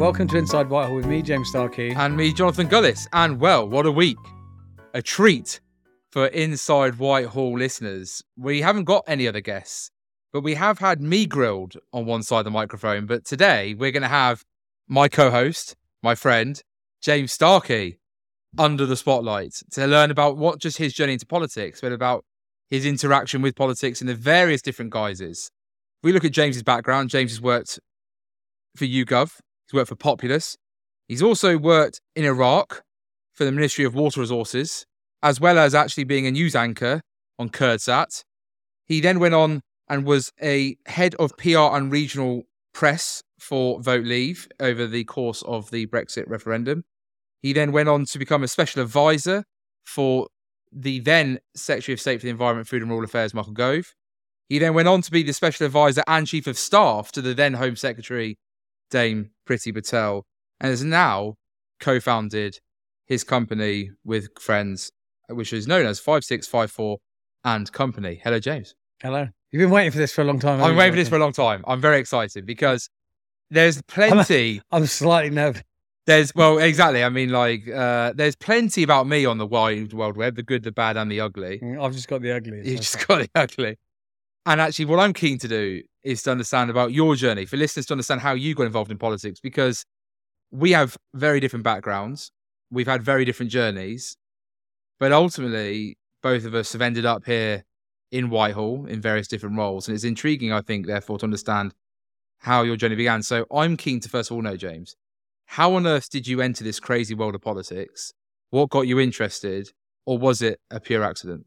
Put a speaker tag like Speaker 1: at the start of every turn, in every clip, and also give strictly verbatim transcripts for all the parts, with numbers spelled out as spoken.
Speaker 1: welcome to Inside Whitehall with me, James Starkey.
Speaker 2: And me, Jonathan Gullis. And well, what a week. A treat for Inside Whitehall listeners. We haven't got any other guests, but we have had me grilled on one side of the microphone. But today we're going to have my co-host, my friend, James Starkey, under the spotlight to learn about what just his journey into politics, but about his interaction with politics in the various different guises. If we look at James's background, James has worked for YouGov. He's worked for Populous. He's also worked in Iraq for the Ministry of Water Resources, as well as actually being a news anchor on Kurdsat. He then went on and was a head of P R and regional press for Vote Leave over the course of the Brexit referendum. He then went on to become a special advisor for the then Secretary of State for the Environment, Food and Rural Affairs, Michael Gove. He then went on to be the special advisor and chief of staff to the then Home Secretary, Dame Priti Patel, and has now co-founded his company with friends, which is known as five six five four and Company. Hello, James.
Speaker 1: Hello. You've been waiting for this for a long time.
Speaker 2: I've been waiting for this for a long time. I'm very excited because there's plenty.
Speaker 1: I'm, I'm slightly nervous.
Speaker 2: There's, well, exactly. I mean, like, uh, there's plenty about me on the wide world web, the good, the bad, and the ugly.
Speaker 1: I've just got the ugly.
Speaker 2: You've just got the ugly. And actually, what I'm keen to do is to understand about your journey, for listeners to understand how you got involved in politics, because we have very different backgrounds. We've had very different journeys. But ultimately, both of us have ended up here in Whitehall in various different roles. And it's intriguing, I think, therefore, to understand how your journey began. So I'm keen to first of all know, James, how on earth did you enter this crazy world of politics? What got you interested? Or was it a pure accident?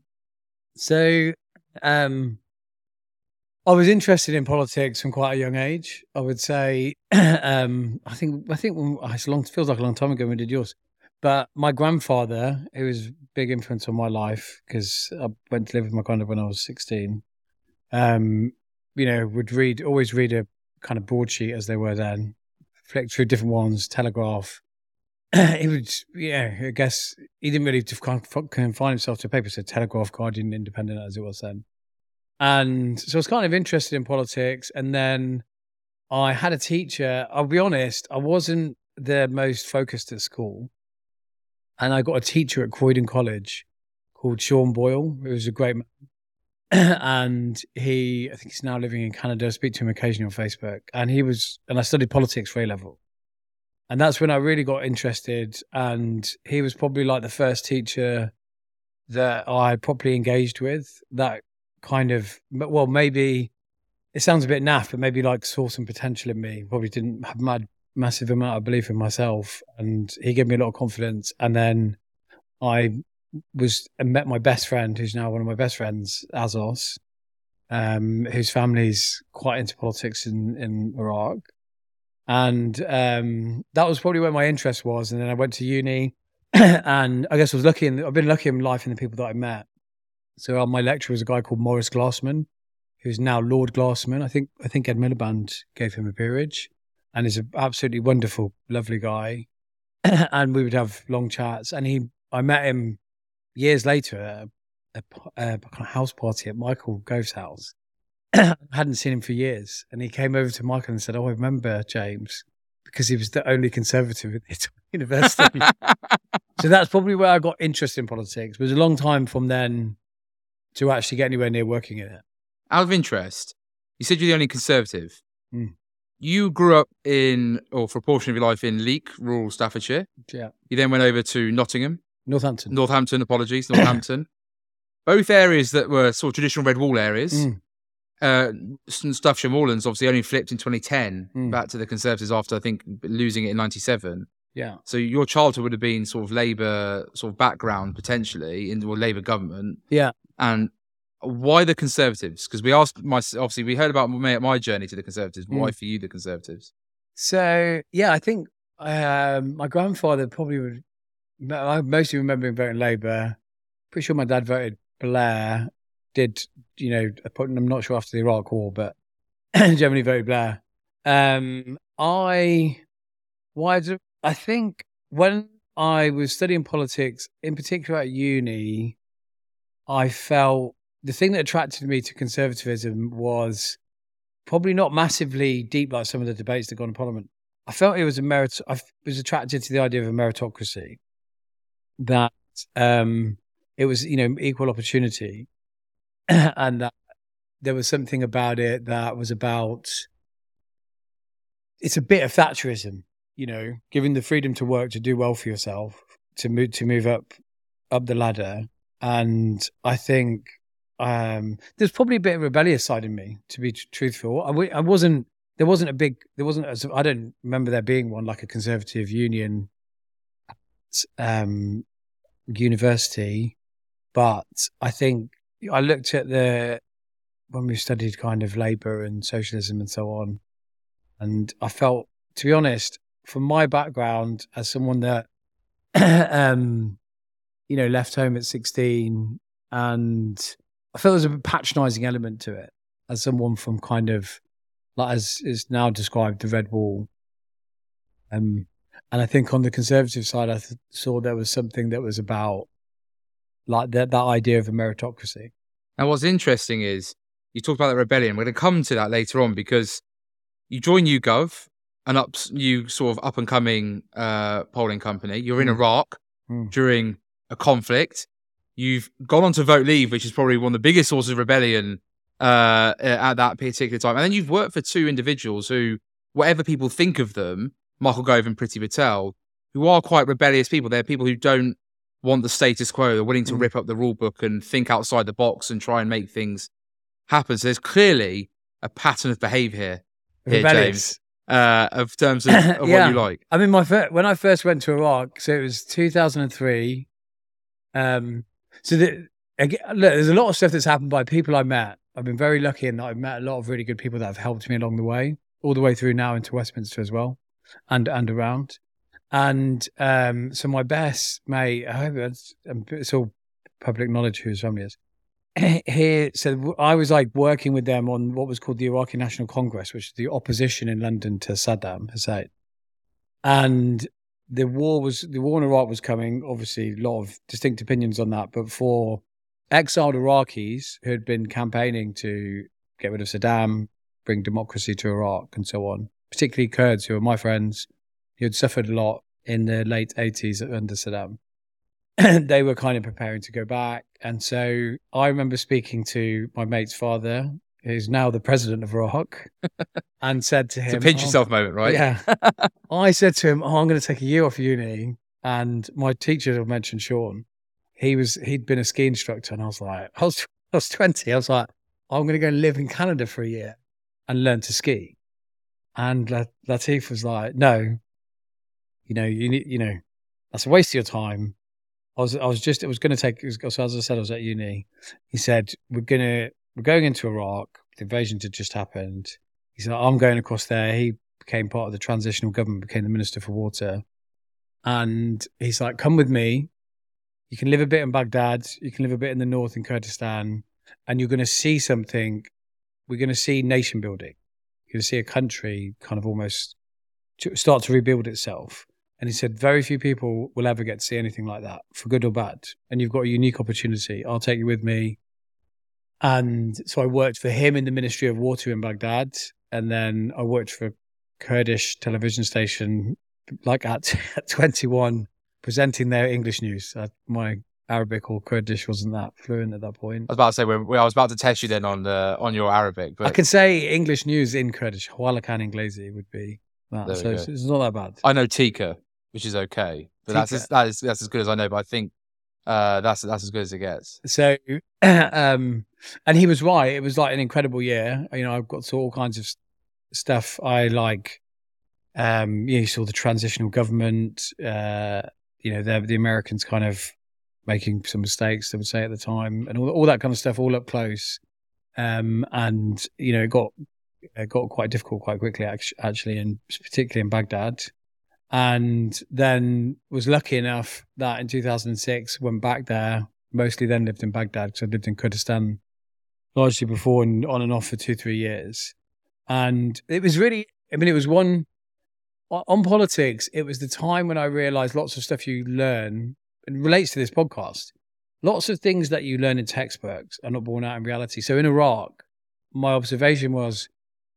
Speaker 1: So, um, I was interested in politics from quite a young age. I would say, um, I think, I think when, it's a long, feels like a long time ago when we did yours. But my grandfather, who was a big influence on my life, because I went to live with my granddad when I was sixteen, um, you know, would read, always read a kind of broadsheet as they were then, flick through different ones, Telegraph. He would, yeah, I guess he didn't really confine himself to a paper, so Telegraph, Guardian, Independent as it was then. And so I was kind of interested in politics. And then I had a teacher. I'll be honest, I wasn't the most focused at school. And I got a teacher at Croydon College called Sean Boyle, who was a great man. And he, I think he's now living in Canada. I speak to him occasionally on Facebook. And he was, and I studied politics for A level. And that's when I really got interested. And he was probably like the first teacher that I properly engaged with, that kind of, well, maybe it sounds a bit naff, but maybe like saw some potential in me. Probably didn't have mad, massive amount of belief in myself, and he gave me a lot of confidence. And then I was I met my best friend, who's now one of my best friends, Azos, um, whose family's quite into politics in, in Iraq. And um, that was probably where my interest was. And then I went to uni, and I guess I was lucky. In, I've been lucky in life in the people that I met. So on my lecturer was a guy called Maurice Glassman, who's now Lord Glassman. I think I think Ed Miliband gave him a peerage, and is an absolutely wonderful, lovely guy. And we would have long chats. And he, I met him years later at a, a, a kind of house party at Michael Gove's house. I hadn't seen him for years, and he came over to Michael and said, "Oh, I remember James," because he was the only Conservative at the university. So that's probably where I got interested in politics. It was a long time from then to actually get anywhere near working in it.
Speaker 2: Out of interest, you said you're the only Conservative.
Speaker 1: Mm.
Speaker 2: You grew up in, or for a portion of your life, in Leek, rural Staffordshire.
Speaker 1: Yeah.
Speaker 2: You then went over to Nottingham.
Speaker 1: Northampton.
Speaker 2: Northampton, apologies, Northampton. Both areas that were sort of traditional Red Wall areas.
Speaker 1: Mm.
Speaker 2: Uh, Staffordshire Moorlands obviously only flipped in twenty ten
Speaker 1: Mm.
Speaker 2: back to the Conservatives after, I think, losing it in ninety-seven.
Speaker 1: Yeah.
Speaker 2: So your childhood would have been sort of Labour sort of background potentially in the well, Labour government.
Speaker 1: Yeah.
Speaker 2: And why the Conservatives? Because we asked my obviously we heard about my, my journey to the Conservatives. Why
Speaker 1: Mm.
Speaker 2: for you the Conservatives?
Speaker 1: So yeah, I think um, my grandfather probably would. I mostly remember him voting Labour. Pretty sure my dad voted Blair. Did you know? I'm not sure after the Iraq War, but generally voted Blair. Um, I why do I think when I was studying politics, in particular at uni, I felt the thing that attracted me to conservatism was probably not massively deep like some of the debates that go on in Parliament. I felt it was a merit. I was attracted to the idea of a meritocracy, that um, it was, you know, equal opportunity, and that there was something about it that was about. It's a bit of Thatcherism, you know, giving the freedom to work, to do well for yourself, to move to move up up the ladder. And I think um, there's probably a bit of rebellious side in me, to be tr- truthful. I, w- I wasn't. There wasn't a big. There wasn't. A, I don't remember there being one like a Conservative Union um, university, but I think I looked at the when we studied kind of Labour and socialism and so on, and I felt, to be honest, from my background as someone that um, you know left home at sixteen, and I felt there was a patronising element to it as someone from kind of like as is now described the Red Wall. Um, and I think on the Conservative side, I th- saw there was something that was about like that that idea of a meritocracy.
Speaker 2: And what's interesting is you talked about the rebellion. We're going to come to that later on because you join YouGov, an up, new sort of up and coming uh, polling company. You're in
Speaker 1: Mm.
Speaker 2: Iraq
Speaker 1: Mm.
Speaker 2: during a conflict. You've gone on to Vote Leave, which is probably one of the biggest sources of rebellion uh, at that particular time. And then you've worked for two individuals who, whatever people think of them, Michael Gove and Priti Patel, who are quite rebellious people. They're people who don't want the status quo. They're willing to
Speaker 1: Mm.
Speaker 2: rip up the rule book and think outside the box and try and make things happen. So there's clearly a pattern of behaviour here, here
Speaker 1: Rebellious.
Speaker 2: James, uh, of terms of, of
Speaker 1: Yeah.
Speaker 2: what you like.
Speaker 1: I mean, my fir- when I first went to Iraq, so it was two thousand three. Um, so the, again, look, there's a lot of stuff that's happened by people I met. I've been very lucky in that I've met a lot of really good people that have helped me along the way, all the way through now into Westminster as well, and and around. And um, so my best mate, I hope it's, it's all public knowledge who his family is. Here, so I was like working with them on what was called the Iraqi National Congress, which is the opposition in London to Saddam Hussein. And the war was the war in Iraq was coming. Obviously, a lot of distinct opinions on that. But for exiled Iraqis who had been campaigning to get rid of Saddam, bring democracy to Iraq, and so on, particularly Kurds who are my friends, who had suffered a lot in the late eighties under Saddam, they were kind of preparing to go back. And so I remember speaking to my mate's father, who's now the president of Iraq, and said to him,
Speaker 2: It's a pinch
Speaker 1: oh,
Speaker 2: yourself moment, right?
Speaker 1: Yeah. I said to him, oh, I'm going to take a year off uni. And my teacher mentioned Sean. He was, he'd been a ski instructor. And I was like, I was, I was twenty. I was like, oh, I'm going to go and live in Canada for a year and learn to ski. And Latif was like, no, you know, you need, you know, that's a waste of your time. I was, I was just, it was going to take, so as I said, I was at uni. He said, we're going to, we're going into Iraq. The invasion had just happened. He said, I'm going across there. He became part of the transitional government, became the Minister for Water. And he's like, come with me. You can live a bit in Baghdad. You can live a bit in the north in Kurdistan. And you're going to see something. We're going to see nation building. You're going to see a country kind of almost start to rebuild itself. And he said, very few people will ever get to see anything like that, for good or bad. And you've got a unique opportunity. I'll take you with me. And so I worked for him in the Ministry of Water in Baghdad. And then I worked for a Kurdish television station, like at, at twenty-one, presenting their English news. Uh, my Arabic or Kurdish wasn't that fluent at that point.
Speaker 2: I was about to say, when, when I was about to test you then on the, on your Arabic. But
Speaker 1: I can say English news in Kurdish. Hawalakan Inglesi would be that. So it's, it's not that bad.
Speaker 2: I know Tika, which is okay. But that's as, that is, that's as good as I know. But I think uh, that's that's as good as it gets.
Speaker 1: So, um, and he was right. It was like an incredible year. You know, I've got to all kinds of stuff I like. Um, you know, you saw the transitional government. Uh, you know, the the Americans kind of making some mistakes, they would say at the time, and all all that kind of stuff, all up close. Um, and you know, it got it got quite difficult quite quickly, actually, and particularly in Baghdad. And then was lucky enough that in two thousand six went back there, mostly then lived in Baghdad because I lived in Kurdistan largely before and on and off for two, three years. And it was really, I mean, it was one, on politics, it was the time when I realized lots of stuff you learn, and relates to this podcast, lots of things that you learn in textbooks are not borne out in reality. So in Iraq, my observation was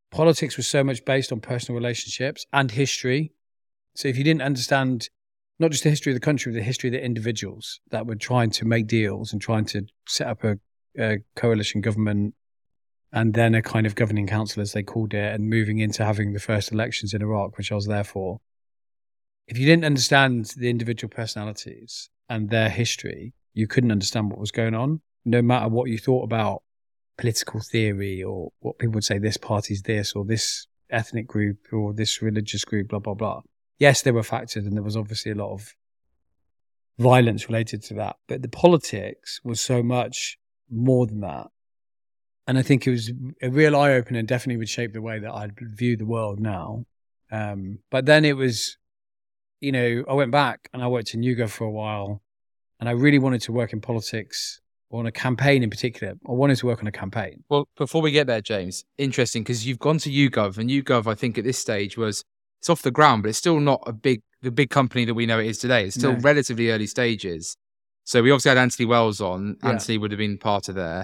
Speaker 1: politics was so much based on personal relationships and history. So if you didn't understand not just the history of the country, but the history of the individuals that were trying to make deals and trying to set up a, a coalition government and then a kind of governing council, as they called it, and moving into having the first elections in Iraq, which I was there for. If you didn't understand the individual personalities and their history, you couldn't understand what was going on, no matter what you thought about political theory or what people would say, this party's this or this ethnic group or this religious group, blah, blah, blah. Yes, there were factors and there was obviously a lot of violence related to that, but the politics was so much more than that. And I think it was a real eye-opener and definitely would shape the way that I view the world now. Um, but then it was, you know, I went back and I worked in YouGov for a while and I really wanted to work in politics or on a campaign in particular. I wanted to work on a campaign.
Speaker 2: Well, before we get there, James, interesting, because you've gone to YouGov, and YouGov, I think at this stage was, it's off the ground, but it's still not a big, the big company that we know it is today. It's still no. relatively early stages. So we obviously had Anthony Wells on. Yeah. Anthony would have been part of there.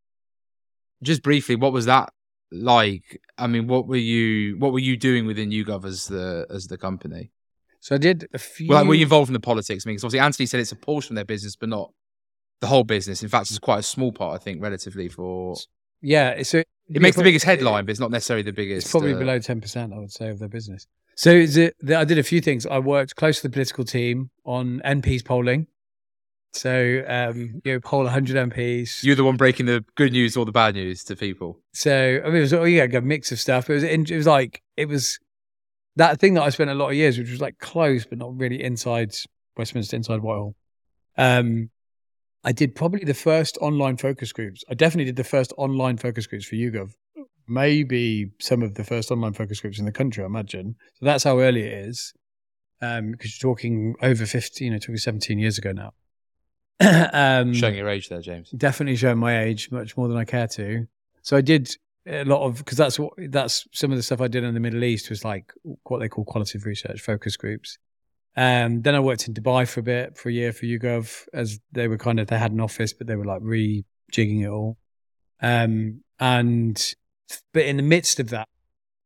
Speaker 2: Just briefly, what was that like? I mean, what were you, what were you doing within YouGov as the, as the company?
Speaker 1: So I did a few.
Speaker 2: Well, like, were you involved in the politics? I mean, because obviously Anthony said it's a portion of their business, but not the whole business. In fact, it's quite a small part, I think, relatively for.
Speaker 1: Yeah, it's a,
Speaker 2: it makes the biggest headline, but it's not necessarily the biggest.
Speaker 1: It's probably uh, below ten percent, I would say, of their business. So is it, I did a few things. I worked close to the political team on M Ps polling. So um, you know, poll one hundred M Ps.
Speaker 2: You're the one breaking the good news or the bad news to people.
Speaker 1: So I mean, it was oh, yeah, a mix of stuff. It was it was like it was that thing that I spent a lot of years, which was like close but not really inside Westminster, inside Whitehall. Um, I did probably the first online focus groups. I definitely did the first online focus groups for YouGov. Maybe some of the first online focus groups in the country, I imagine. So that's how early it is. Um, because you're talking over fifteen, you know, talking seventeen years ago now.
Speaker 2: um, showing your age there, James.
Speaker 1: Definitely showing my age, much more than I care to. So I did a lot of, because that's what that's some of the stuff I did in the Middle East was like what they call qualitative research focus groups. Um, then I worked in Dubai for a bit, for a year for YouGov, as they were kind of, they had an office, but they were like rejigging it all. Um, and but in the midst of that,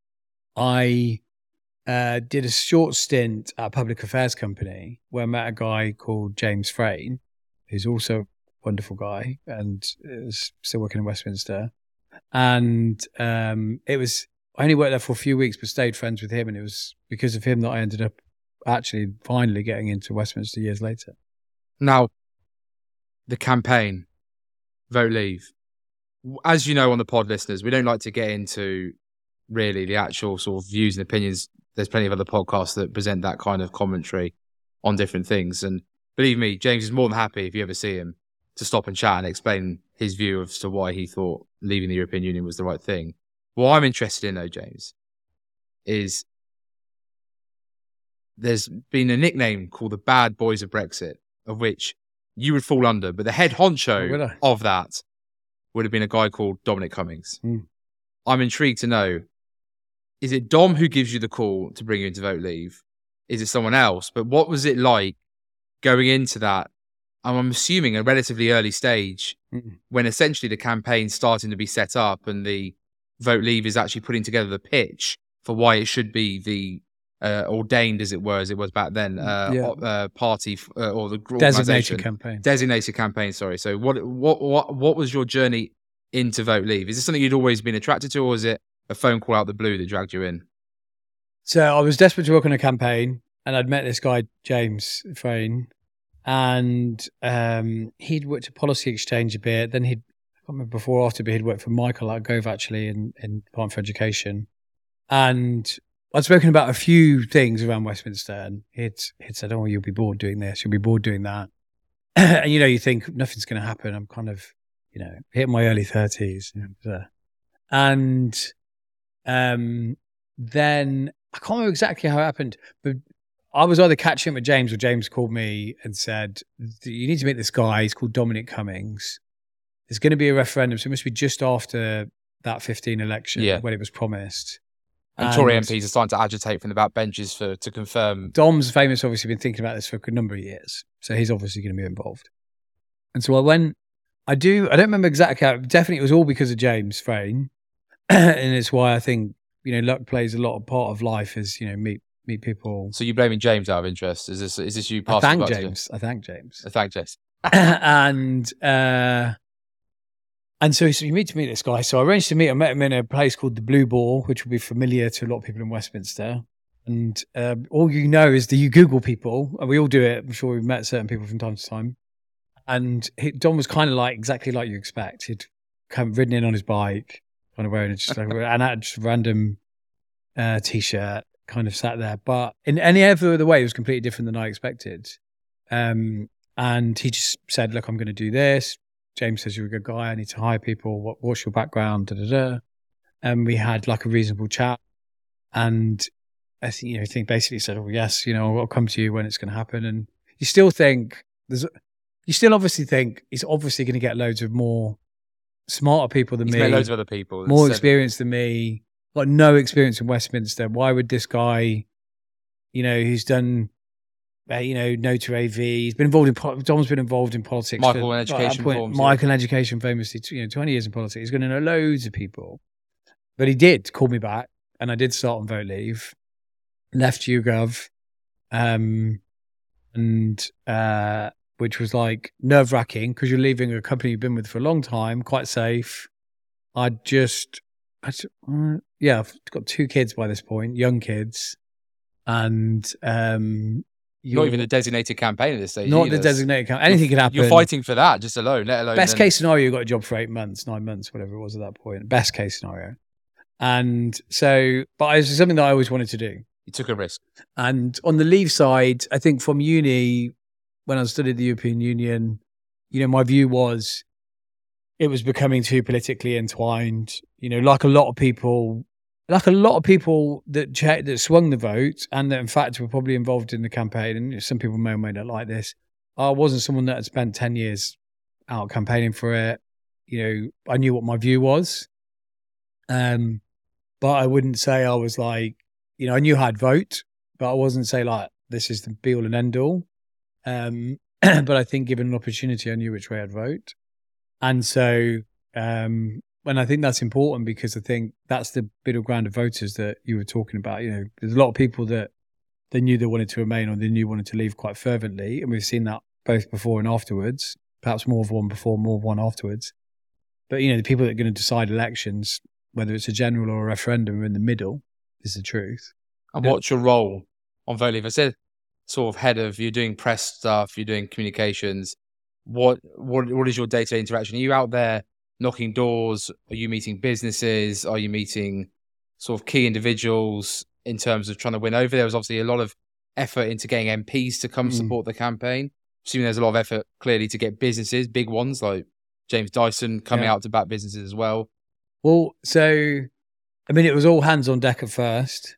Speaker 1: I uh, did a short stint at a public affairs company where I met a guy called James Frayne, who's also a wonderful guy and is still working in Westminster. And um, it was, I only worked there for a few weeks, but stayed friends with him. And it was because of him that I ended up actually finally getting into Westminster years later.
Speaker 2: Now, the campaign, Vote Leave. As you know, on the pod, listeners, we don't like to get into really the actual sort of views and opinions. There's plenty of other podcasts that present that kind of commentary on different things. And believe me, James is more than happy, if you ever see him, to stop and chat and explain his view as to why he thought leaving the European Union was the right thing. What I'm interested in, though, James, is there's been a nickname called the Bad Boys of Brexit, of which you would fall under, but the head honcho oh, of that would have been a guy called Dominic Cummings. Mm. I'm intrigued to know, is it Dom who gives you the call to bring you into Vote Leave? Is it someone else? But what was it like going into that? I'm assuming a relatively early stage mm. when essentially the campaign's starting to be set up and the Vote Leave is actually putting together the pitch for why it should be the uh, ordained, as it were, as it was back then, uh, yeah. uh, party uh, or the
Speaker 1: designated campaign.
Speaker 2: Designated campaign. Sorry. So, what what what what was your journey into Vote Leave? Is this something you'd always been attracted to, or is it a phone call out the blue that dragged you in?
Speaker 1: So, I was desperate to work on a campaign, and I'd met this guy James Frayne, and um, he'd worked at Policy Exchange a bit. Then he'd, I can't remember before or after, but he'd worked for Michael at Gove actually in in Department for Education, and I'd spoken about a few things around Westminster, and he'd, he'd said, oh, you'll be bored doing this, you'll be bored doing that. And, you know, you think nothing's going to happen. I'm kind of, you know, hitting my early thirties. You know, uh, and um, then, I can't remember exactly how it happened, but I was either catching up with James or James called me and said, you need to meet this guy. He's called Dominic Cummings. There's going to be a referendum, so it must be just after that fifteen election yeah. when it was promised.
Speaker 2: And, and Tory M Ps are starting to agitate from the backbenches for to confirm.
Speaker 1: Dom's famous, obviously been thinking about this for a good number of years, so he's obviously going to be involved. And so I went. I do. I don't remember exactly how. Definitely, it was all because of James Frayne, and it's why I think you know, luck plays a lot of part of life as, you know, meet meet people.
Speaker 2: So you're blaming James out of interest? Is this is this you
Speaker 1: I
Speaker 2: passing
Speaker 1: thank
Speaker 2: the buck to
Speaker 1: James. I thank James.
Speaker 2: James? I thank James.
Speaker 1: and uh, and so, so you meet to meet this guy. So I arranged to meet. I met him in a place called the Blue Ball, which will be familiar to a lot of people in Westminster. And um, all you know is that you Google people, and we all do it. I'm sure we've met certain people from time to time. And he, Dom was kind of like exactly like you expect. He'd come ridden in on his bike, kind of wearing just like, and had just a random uh, t-shirt, kind of sat there. But in any other way, it was completely different than I expected. Um, and he just said, "Look, I'm going to do this. James says you're a good guy. I need to hire people. What, what's your background?" Da, da, da. And we had like a reasonable chat. And I think, you know, I think basically said, "Oh yes, you know, I'll come to you when it's going to happen." And you still think there's, you still obviously think he's obviously going to get loads of more smarter people than
Speaker 2: He's
Speaker 1: me,
Speaker 2: met loads of other people,
Speaker 1: more experienced than me, got no experience in Westminster. Why would this guy, you know, who's done, uh, you know, no to A V, he's been involved in, Dom's been involved in politics.
Speaker 2: Michael
Speaker 1: for,
Speaker 2: in education
Speaker 1: point,
Speaker 2: forms,
Speaker 1: Michael in education famously, you know, twenty years in politics. He's going to know loads of people. But he did call me back, and I did start on vote leave, left YouGov, um, and, uh, which was like nerve wracking because you're leaving a company you've been with for a long time, quite safe. I just, I just uh, yeah, I've got two kids by this point, young kids, and um,
Speaker 2: not even a designated campaign at this stage.
Speaker 1: Not
Speaker 2: either.
Speaker 1: the designated campaign. Anything could happen.
Speaker 2: You're fighting for that just alone, let alone.
Speaker 1: Best
Speaker 2: then...
Speaker 1: case scenario, you got a job for eight months, nine months, whatever it was at that point. Best case scenario. And so, but it was something that I always wanted to do.
Speaker 2: You took a risk.
Speaker 1: And on the leave side, I think from uni, when I studied the European Union, you know, my view was it was becoming too politically entwined. You know, like a lot of people, like a lot of people that che- that swung the vote and that in fact were probably involved in the campaign. And some people may or may not like this. I wasn't someone that had spent ten years out campaigning for it. You know, I knew what my view was. Um, but I wouldn't say I was like, you know, I knew how I'd vote, but I wasn't say like, this is the be all and end all. Um, but I think given an opportunity, I knew which way I'd vote. And so, um, and I think that's important because I think that's the middle ground of voters that you were talking about. You know, there's a lot of people that they knew they wanted to remain or they knew wanted to leave quite fervently. And we've seen that both before and afterwards, perhaps more of one before, more of one afterwards. But, you know, the people that are going to decide elections, whether it's a general or a referendum, are in the middle, is the truth.
Speaker 2: And what's your role on vote leave? I said sort of head of, you're doing press stuff, you're doing communications. What what what is your day-to-day interaction? Are you out there knocking doors? Are you meeting businesses? Are you meeting sort of key individuals in terms of trying to win over? There was obviously a lot of effort into getting M Ps to come mm. support the campaign. Assuming there's a lot of effort clearly to get businesses, big ones like James Dyson coming yeah. out to back businesses as well.
Speaker 1: Well, so I mean, it was all hands on deck at first.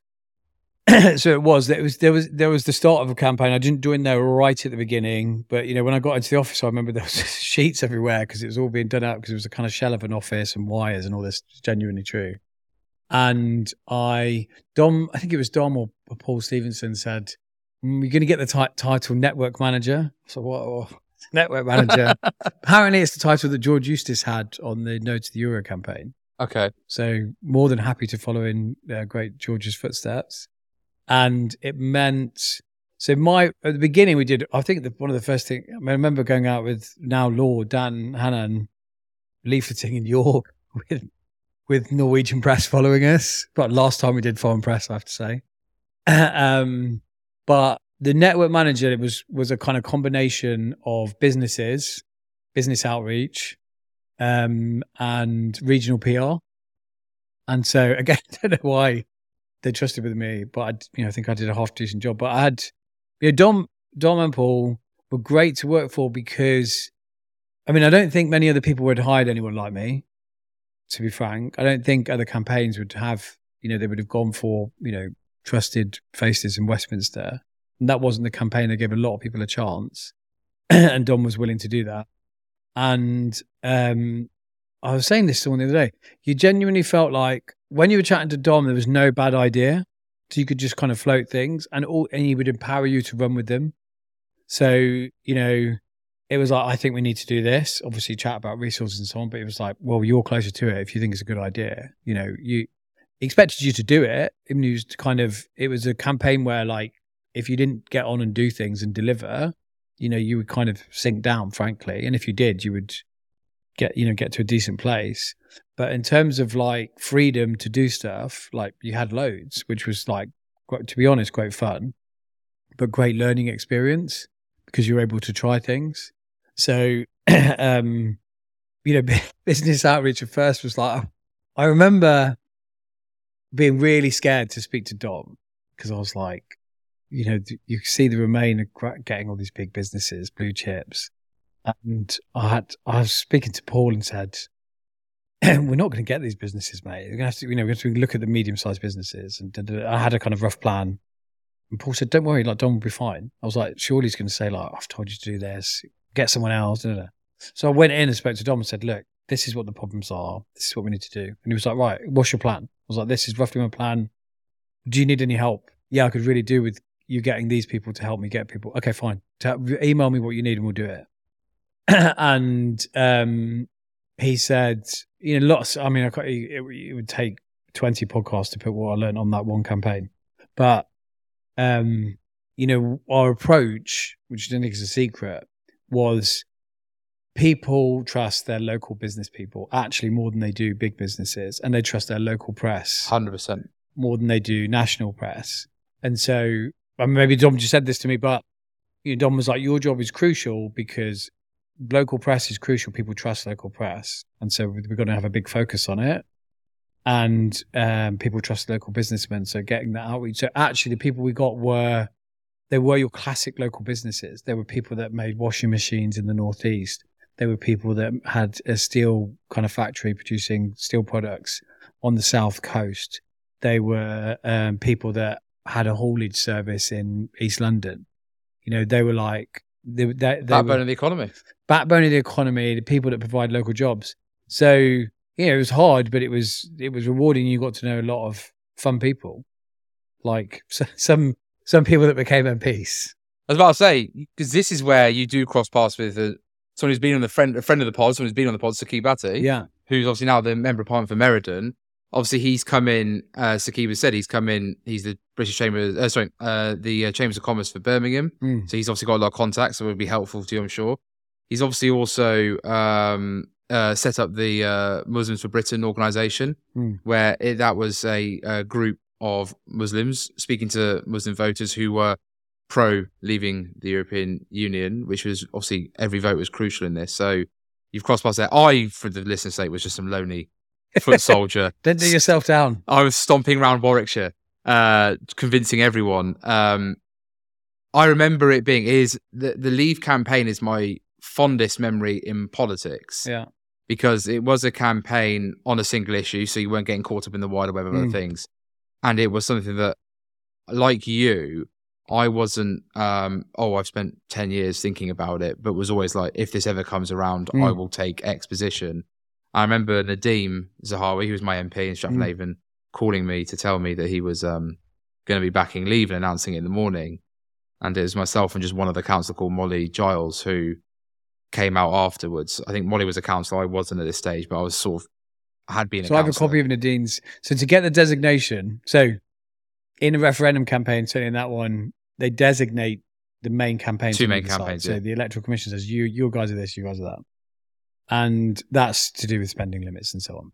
Speaker 1: So it was, it was, there was, there was the start of a campaign. I didn't join there right at the beginning, but you know, when I got into the office, I remember there was sheets everywhere because it was all being done out because it was a kind of shell of an office and wires and all this. It's genuinely true. And I, Dom, I think it was Dom or, or Paul Stevenson said, mm, "You're going to get the t- title network manager." So what? Oh, network manager. Apparently, it's the title that George Eustice had on the No to the Euro campaign.
Speaker 2: Okay. So
Speaker 1: more than happy to follow in uh, great George's footsteps. And it meant, so my, at the beginning we did, I think the, one of the first things, I remember going out with now Lord Dan Hannan, leafleting in York with with Norwegian press following us. But last time we did foreign press, I have to say. um, but the network manager, it was, was a kind of combination of businesses, business outreach, um, and regional P R. And so again, I don't know why they trusted with me, but I, you know, I think I did a half decent job. But I had, you know, Dom, Dom and Paul were great to work for because, I mean, I don't think many other people would hire anyone like me. To be frank, I don't think other campaigns would have, you know, they would have gone for, you know, trusted faces in Westminster. And that wasn't the campaign that gave a lot of people a chance. And Dom was willing to do that. And um, I was saying this to someone the other day. You genuinely felt like when you were chatting to Dom, there was no bad idea. So you could just kind of float things and all, and he would empower you to run with them. So, you know, it was like, I think we need to do this. Obviously chat about resources and so on, but it was like, well, you're closer to it if you think it's a good idea. You know, you he expected you to do it. It was kind of, it was a campaign where like, if you didn't get on and do things and deliver, you know, you would kind of sink down, frankly. And if you did, you would get, you know, get to a decent place. But in terms of like freedom to do stuff, like you had loads, which was like, to be honest, quite fun, but great learning experience because you're able to try things. So, um, you know, business outreach at first was like, I remember being really scared to speak to Dom because I was like, you know, you see the Remain of getting all these big businesses, blue chips. And I had, I was speaking to Paul and said, we're not going to get these businesses, mate. We're going to have to, you know, we have to look at the medium-sized businesses. And I had a kind of rough plan. And Paul said, don't worry, like Dom will be fine. I was like, surely he's going to say like, I've told you to do this, get someone else. Da, da, da. So I went in and spoke to Dom and said, look, this is what the problems are. This is what we need to do. And he was like, right, what's your plan? I was like, this is roughly my plan. Do you need any help? Yeah, I could really do with you getting these people to help me get people. Okay, fine. To email me what you need and we'll do it. And um, he said, you know, lots, I mean, I, it, it would take twenty podcasts to put what I learned on that one campaign. But, um, you know, our approach, which I don't think is a secret, was people trust their local business people actually more than they do big businesses. And they trust their local press.
Speaker 2: one hundred percent.
Speaker 1: More than they do national press. And so, I mean, maybe Dom just said this to me, but you know, Dom was like, your job is crucial because local press is crucial. People trust local press. And so we're going to have a big focus on it. And um, people trust local businessmen. So getting that outreach. So actually the people we got were, they were your classic local businesses. There were people that made washing machines in the Northeast. There were people that had a steel kind of factory producing steel products on the South Coast. They were um, people that had a haulage service in East London. You know, they were like, they, they, they
Speaker 2: backbone
Speaker 1: were,
Speaker 2: of the economy.
Speaker 1: Backbone of the economy, the people that provide local jobs. So, you know, it was hard, but it was, it was rewarding. You got to know a lot of fun people, like so, some, some people that became M Ps.
Speaker 2: I was about to say, because this is where you do cross paths with a, someone who's been on the friend, a friend of the pod, someone who's been on the pod, Saqib Bhatti,
Speaker 1: yeah,
Speaker 2: who's obviously now the member of parliament for Meriden. Obviously, he's come in, uh, Saqib has said he's come in, he's the British Chamber, uh, sorry, uh, the uh, Chambers of Commerce for Birmingham. Mm. So he's obviously got a lot of contacts, so it would be helpful to you, I'm sure. He's obviously also um, uh, set up the uh, Muslims for Britain organisation, mm. where it, that was a, a group of Muslims speaking to Muslim voters who were pro leaving the European Union, which was obviously every vote was crucial in this. So you've crossed paths there. I, for the listener's sake, was just some lonely foot soldier.
Speaker 1: Don't do yourself down.
Speaker 2: I was stomping around Warwickshire, uh, convincing everyone. Um, I remember it being is the the Leave campaign is my fondest memory in politics.
Speaker 1: Yeah,
Speaker 2: because it was a campaign on a single issue, so you weren't getting caught up in the wider web of mm. other things, and it was something that, like you, I wasn't. Um, oh, I've spent ten years thinking about it, but was always like, if this ever comes around, mm. I will take X position. I remember Nadeem Zahawi, who was my M P in Stratford-on-Avon, mm. calling me to tell me that he was um, going to be backing Leave and announcing it in the morning. And it was myself and just one other councillor called Molly Giles who came out afterwards. I think Molly was a councillor. I wasn't at this stage, but I was sort of, I had been a
Speaker 1: So I have a
Speaker 2: councillor.
Speaker 1: copy of Nadine's. So to get the designation, so in a referendum campaign, certainly in that one, they designate the main campaigns.
Speaker 2: Two main campaigns,
Speaker 1: side.
Speaker 2: yeah.
Speaker 1: So the Electoral Commission says, you, you guys are this, you guys are that. And that's to do with spending limits and so on.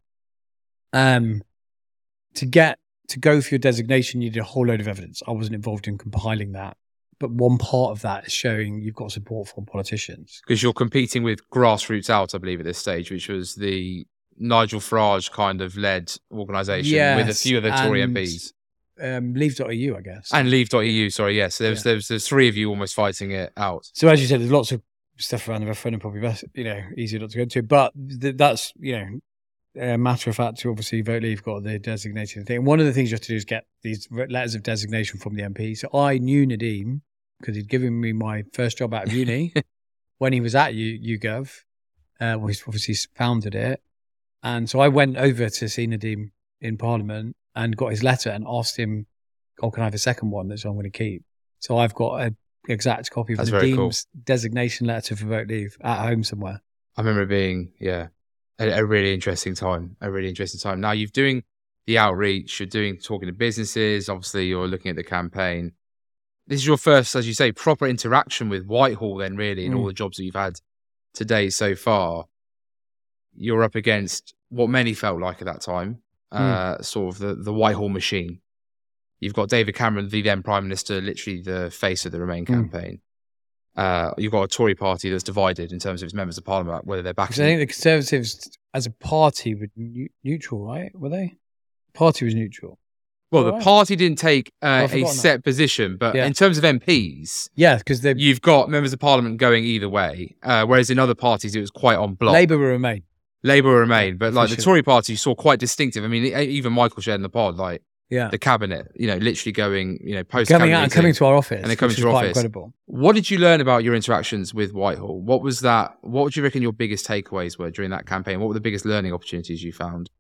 Speaker 1: Um, to get to go for your designation, you need a whole load of evidence. I wasn't involved in compiling that, but one part of that is showing you've got support from politicians.
Speaker 2: Because you're competing with Grassroots Out, I believe, at this stage, which was the Nigel Farage kind of led organisation
Speaker 1: yes,
Speaker 2: with a few of the Tory
Speaker 1: and,
Speaker 2: M Ps.
Speaker 1: Um, Leave dot E U, I guess.
Speaker 2: And Leave dot E U, sorry, yes. There was,
Speaker 1: yeah.
Speaker 2: there was there's three of you almost fighting it out.
Speaker 1: So as you said, there's lots of stuff around the referendum, probably best, you know, easier not to go into, but th- that's, you know, a matter of fact to obviously vote Leave got the designated thing. And one of the things you have to do is get these letters of designation from the M P. So I knew Nadeem because he'd given me my first job out of uni when he was at U- YouGov. Uh, well, he's obviously founded it. And so I went over to see Nadeem in Parliament and got his letter and asked him, oh, can I have a second one that I'm going to keep? So I've got a exact copy of
Speaker 2: That's
Speaker 1: Nadeem's
Speaker 2: cool.
Speaker 1: designation letter for vote Leave at home somewhere.
Speaker 2: I remember it being, yeah, a, a really interesting time, a really interesting time. Now, you're doing the outreach, you're doing talking to businesses. Obviously, you're looking at the campaign. This is your first, as you say, proper interaction with Whitehall. Then, really, in
Speaker 1: Mm.
Speaker 2: all the jobs that you've had today so far, you're up against what many felt like at that time, uh, mm. sort of the the Whitehall machine. You've got David Cameron, the then Prime Minister, literally the face of the Remain campaign. Mm. Uh, you've got a Tory party that's divided in terms of its members of Parliament, whether they're backing.
Speaker 1: I think the Conservatives, as a party, were ne- neutral, right? Were they? The party was neutral.
Speaker 2: Well,
Speaker 1: All
Speaker 2: the
Speaker 1: right.
Speaker 2: party didn't take uh,
Speaker 1: Well,
Speaker 2: a set
Speaker 1: that.
Speaker 2: position, but
Speaker 1: yeah.
Speaker 2: in terms of M Ps,
Speaker 1: yeah, because
Speaker 2: you've got members of Parliament going either way, uh, whereas in other parties it was quite on block.
Speaker 1: Labour will remain.
Speaker 2: Labour will remain, but like
Speaker 1: sure.
Speaker 2: the Tory party, you saw quite distinctive. I mean, even Michael shared in the pod, like
Speaker 1: yeah.
Speaker 2: the cabinet, you know, literally going, you know, post
Speaker 1: coming out and coming to our office,
Speaker 2: and then coming to your
Speaker 1: quite
Speaker 2: office.
Speaker 1: Incredible.
Speaker 2: What did you learn about your interactions with Whitehall? What was that? What would you reckon your biggest takeaways were during that campaign? What were the biggest learning opportunities you found?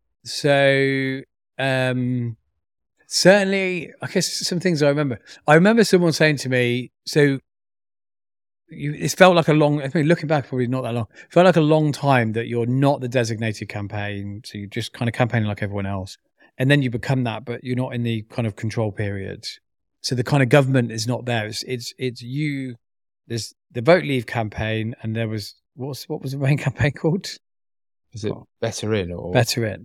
Speaker 1: So, um, certainly, I guess some things I remember. I remember someone saying to me, so you, it felt like a long, I mean, looking back, probably not that long, it felt like a long time that you're not the designated campaign. So you're just kind of campaigning like everyone else. And then you become that, but you're not in the kind of control period. So the kind of government is not there. It's, it's, it's you, there's the Vote Leave campaign, and there was, what's, what was the main campaign called?
Speaker 2: Was it Better In or?
Speaker 1: Better In.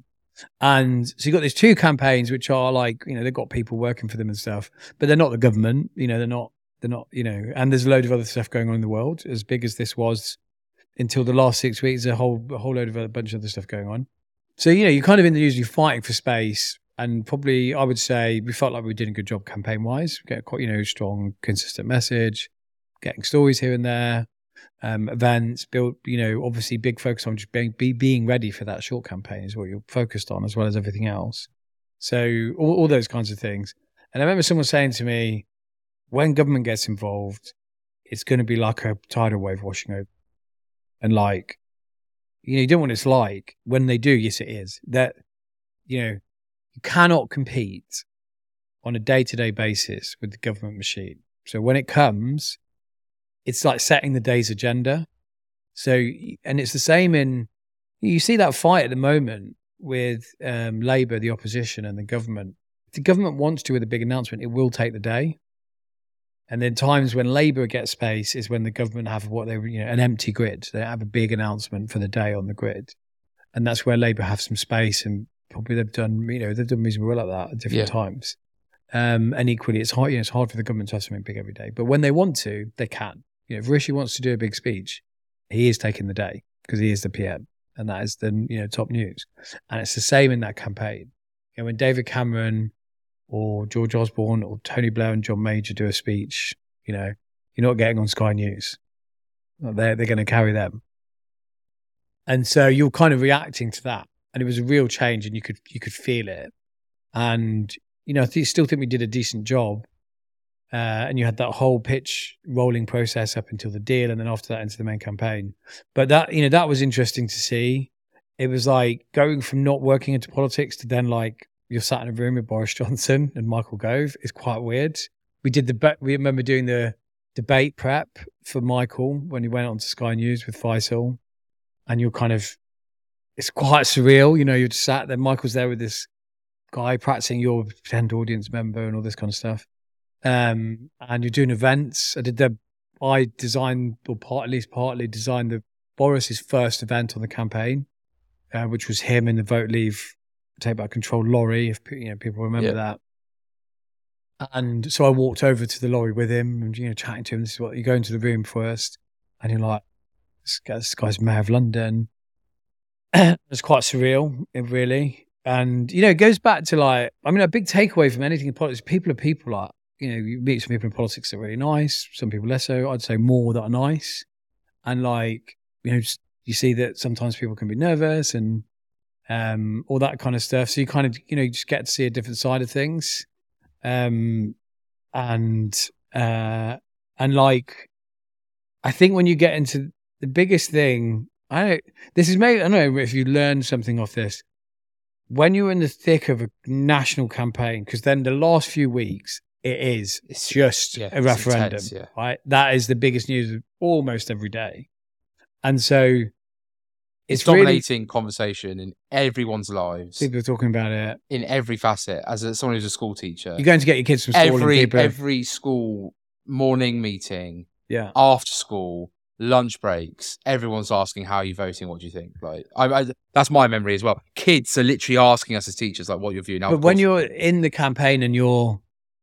Speaker 1: And so you've got these two campaigns, which are like, you know, they've got people working for them and stuff, but they're not the government, you know, they're not, they're not, you know, and there's a load of other stuff going on in the world, as big as this was until the last six weeks, a whole, a whole load of a bunch of other stuff going on. So, you know, you're kind of in the news, you're fighting for space, and probably I would say we felt like we did a good job campaign wise, get quite, you know, strong, consistent message, getting stories here and there. Um, events, build, you know, obviously big focus on just being, be, being ready for that short campaign is what you're focused on, as well as everything else. So all, all those kinds of things. And I remember someone saying to me, when government gets involved, it's going to be like a tidal wave washing over. And like, you know, you don't know what it's like. When they do, yes, it is. That, you know, you cannot compete on a day-to-day basis with the government machine. So when it comes, it's like setting the day's agenda. So, and it's the same in, you see that fight at the moment with um, Labour, the opposition, and the government. If the government wants to with a big announcement, it will take the day. And then times when Labour gets space is when the government have what they, you know, an empty grid. They have a big announcement for the day on the grid. And that's where Labour have some space, and probably they've done, you know, they've done reasonably well at that at different yeah. times. Um, and equally, it's hard, you know, it's hard for the government to have something big every day. But when they want to, they can. You know, if Rishi wants to do a big speech, he is taking the day because he is the P M, and that is the, you know, top news. And it's the same in that campaign. You know, when David Cameron or George Osborne or Tony Blair and John Major do a speech, you know, you're not getting on Sky News. They're they're going to carry them, and so you're kind of reacting to that. And it was a real change, and you could you could feel it. And you know, I th- still think we did a decent job. Uh, and you had that whole pitch rolling process up until the deal, and then after that into the main campaign. But that, you know, that was interesting to see. It was like going from not working into politics to then like you're sat in a room with Boris Johnson and Michael Gove is quite weird. We did the we remember doing the debate prep for Michael when he went on to Sky News with Faisal, and you're kind of, it's quite surreal. You know, you're just sat there. Michael's there with this guy practicing your pretend audience member and all this kind of stuff. Um, and you're doing events. I did the, I designed, or part, at least partly designed the Boris's first event on the campaign, uh, which was him in the Vote Leave, Take Back Control lorry, if you know people remember yeah. that. And so I walked over to the lorry with him and, you know, chatting to him. This is what you go into the room first, and you're like, this, guy, this guy's Mayor of London. It's quite surreal, it really. And, you know, it goes back to like, I mean, a big takeaway from anything in politics, people are people like, you know, you meet some people in politics that are really nice, some people less so. I'd say more that are nice. And like, you know, just, you see that sometimes people can be nervous and um, all that kind of stuff. So you kind of, you know, you just get to see a different side of things. Um, and, uh, and like, I think when you get into the biggest thing, I don't, this is maybe, I don't know if you learn something off this. When you're in the thick of a national campaign, because then the last few weeks, it is. It's just yeah, a referendum, intense, yeah. right? That is the biggest news of almost every day. And so
Speaker 2: it's,
Speaker 1: it's really,
Speaker 2: dominating conversation in everyone's lives,
Speaker 1: people are talking about it.
Speaker 2: in every facet. As a, someone who's a school teacher,
Speaker 1: You're going to get your kids from school and
Speaker 2: every
Speaker 1: people,
Speaker 2: every school morning meeting,
Speaker 1: yeah.
Speaker 2: after school, lunch breaks, everyone's asking, how are you voting? What do you think? Like, I, I that's my memory as well. Kids are literally asking us as teachers, like, what your view now.
Speaker 1: But when you're in the campaign and you're,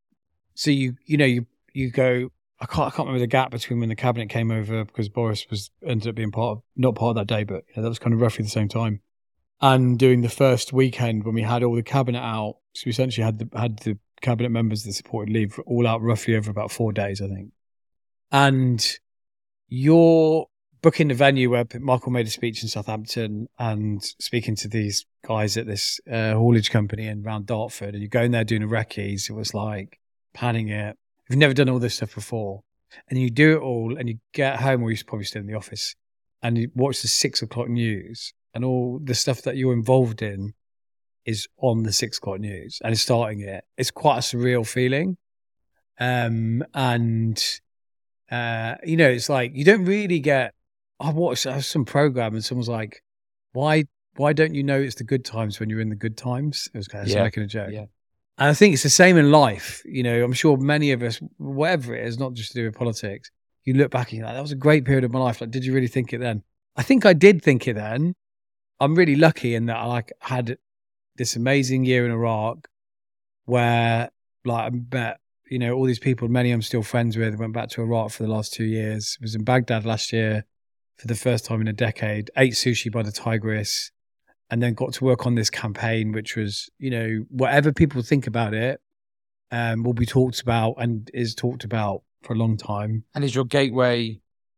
Speaker 1: so you you know you you go. I can't I can't remember the gap between when the cabinet came over, because Boris was ended up being part of, not part of that day, but you know, that was kind of roughly the same time. And during the first weekend when we had all the cabinet out, so we essentially had the had the cabinet members that supported Leave all out roughly over about four days, I think. And you're booking the venue where Michael made a speech in Southampton and speaking to these guys at this uh, haulage company in around Dartford, and you're going there doing a recce's. It was like planning it. You've never done all this stuff before, and you do it all, and you get home, or you're probably still in the office, and you watch the six o'clock news, and all the stuff that you're involved in is on the six o'clock news, and it's starting it. It's quite a surreal feeling, um, and uh, you know, it's like you don't really get. I watched some program, and someone's like, "Why, why don't you know it's the good times when you're in the good times?" It was kind of
Speaker 2: Yeah.
Speaker 1: making a joke.
Speaker 2: Yeah.
Speaker 1: And I think it's the same in life. You know, I'm sure many of us, whatever it is, not just to do with politics, you look back and you're like, that was a great period of my life. Like, did you really think it then? I think I did think it then. I'm really lucky in that I like had this amazing year in Iraq where like I met, you know, all these people, many I'm still friends with, went back to Iraq for the last two years. Was in Baghdad last year for the first time in a decade, ate sushi by the Tigris, and then got to work on this campaign, which was, you know, whatever people think about it, um, will be talked about and is talked about for a long time.
Speaker 2: And is your gateway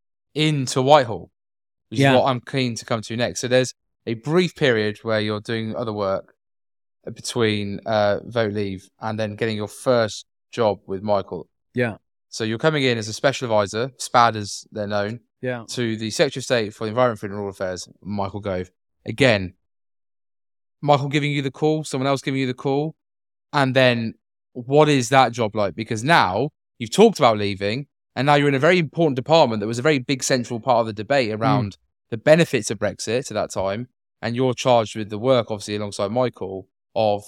Speaker 2: into Whitehall, which
Speaker 1: Yeah.
Speaker 2: is what I'm keen to come to next. So there's a brief period where you're doing other work between uh, Vote Leave and then getting your first job with Michael.
Speaker 1: Yeah.
Speaker 2: So you're coming in as a special advisor, SPAD as they're known,
Speaker 1: Yeah.
Speaker 2: to the Secretary of State for the Environment, Food and Rural Affairs, Michael Gove. Again, Michael giving you the call, someone else giving you the call. And then what is that job like? Because now you've talked about leaving, and now you're in a very important department that was a very big central part of the debate around mm. the benefits of Brexit at that time. And you're charged with the work, obviously, alongside Michael, of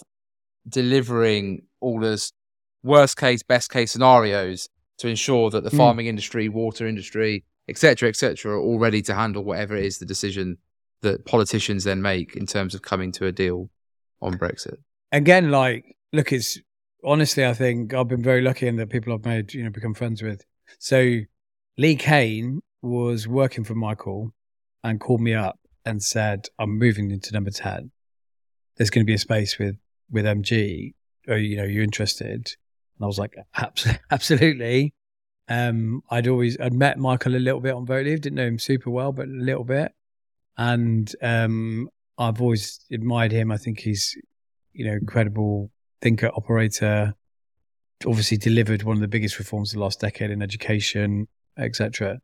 Speaker 2: delivering all those worst case, best case scenarios to ensure that the mm. farming industry, water industry, et cetera, et cetera, are all ready to handle whatever it is the decision that politicians then make in terms of coming to a deal on Brexit.
Speaker 1: Again, like, look, it's honestly, I think I've been very lucky in that people I've made, you know, become friends with. So Lee Kane was working for Michael and called me up and said, I'm moving into number ten. There's going to be a space with, with M G. Are you know, you're interested? And I was like, absolutely. Um, I'd always, I'd met Michael a little bit on Vote Leave, didn't know him super well, but a little bit. And um, I've always admired him. I think he's, you know, incredible thinker, operator, obviously delivered one of the biggest reforms of the last decade in education, et cetera.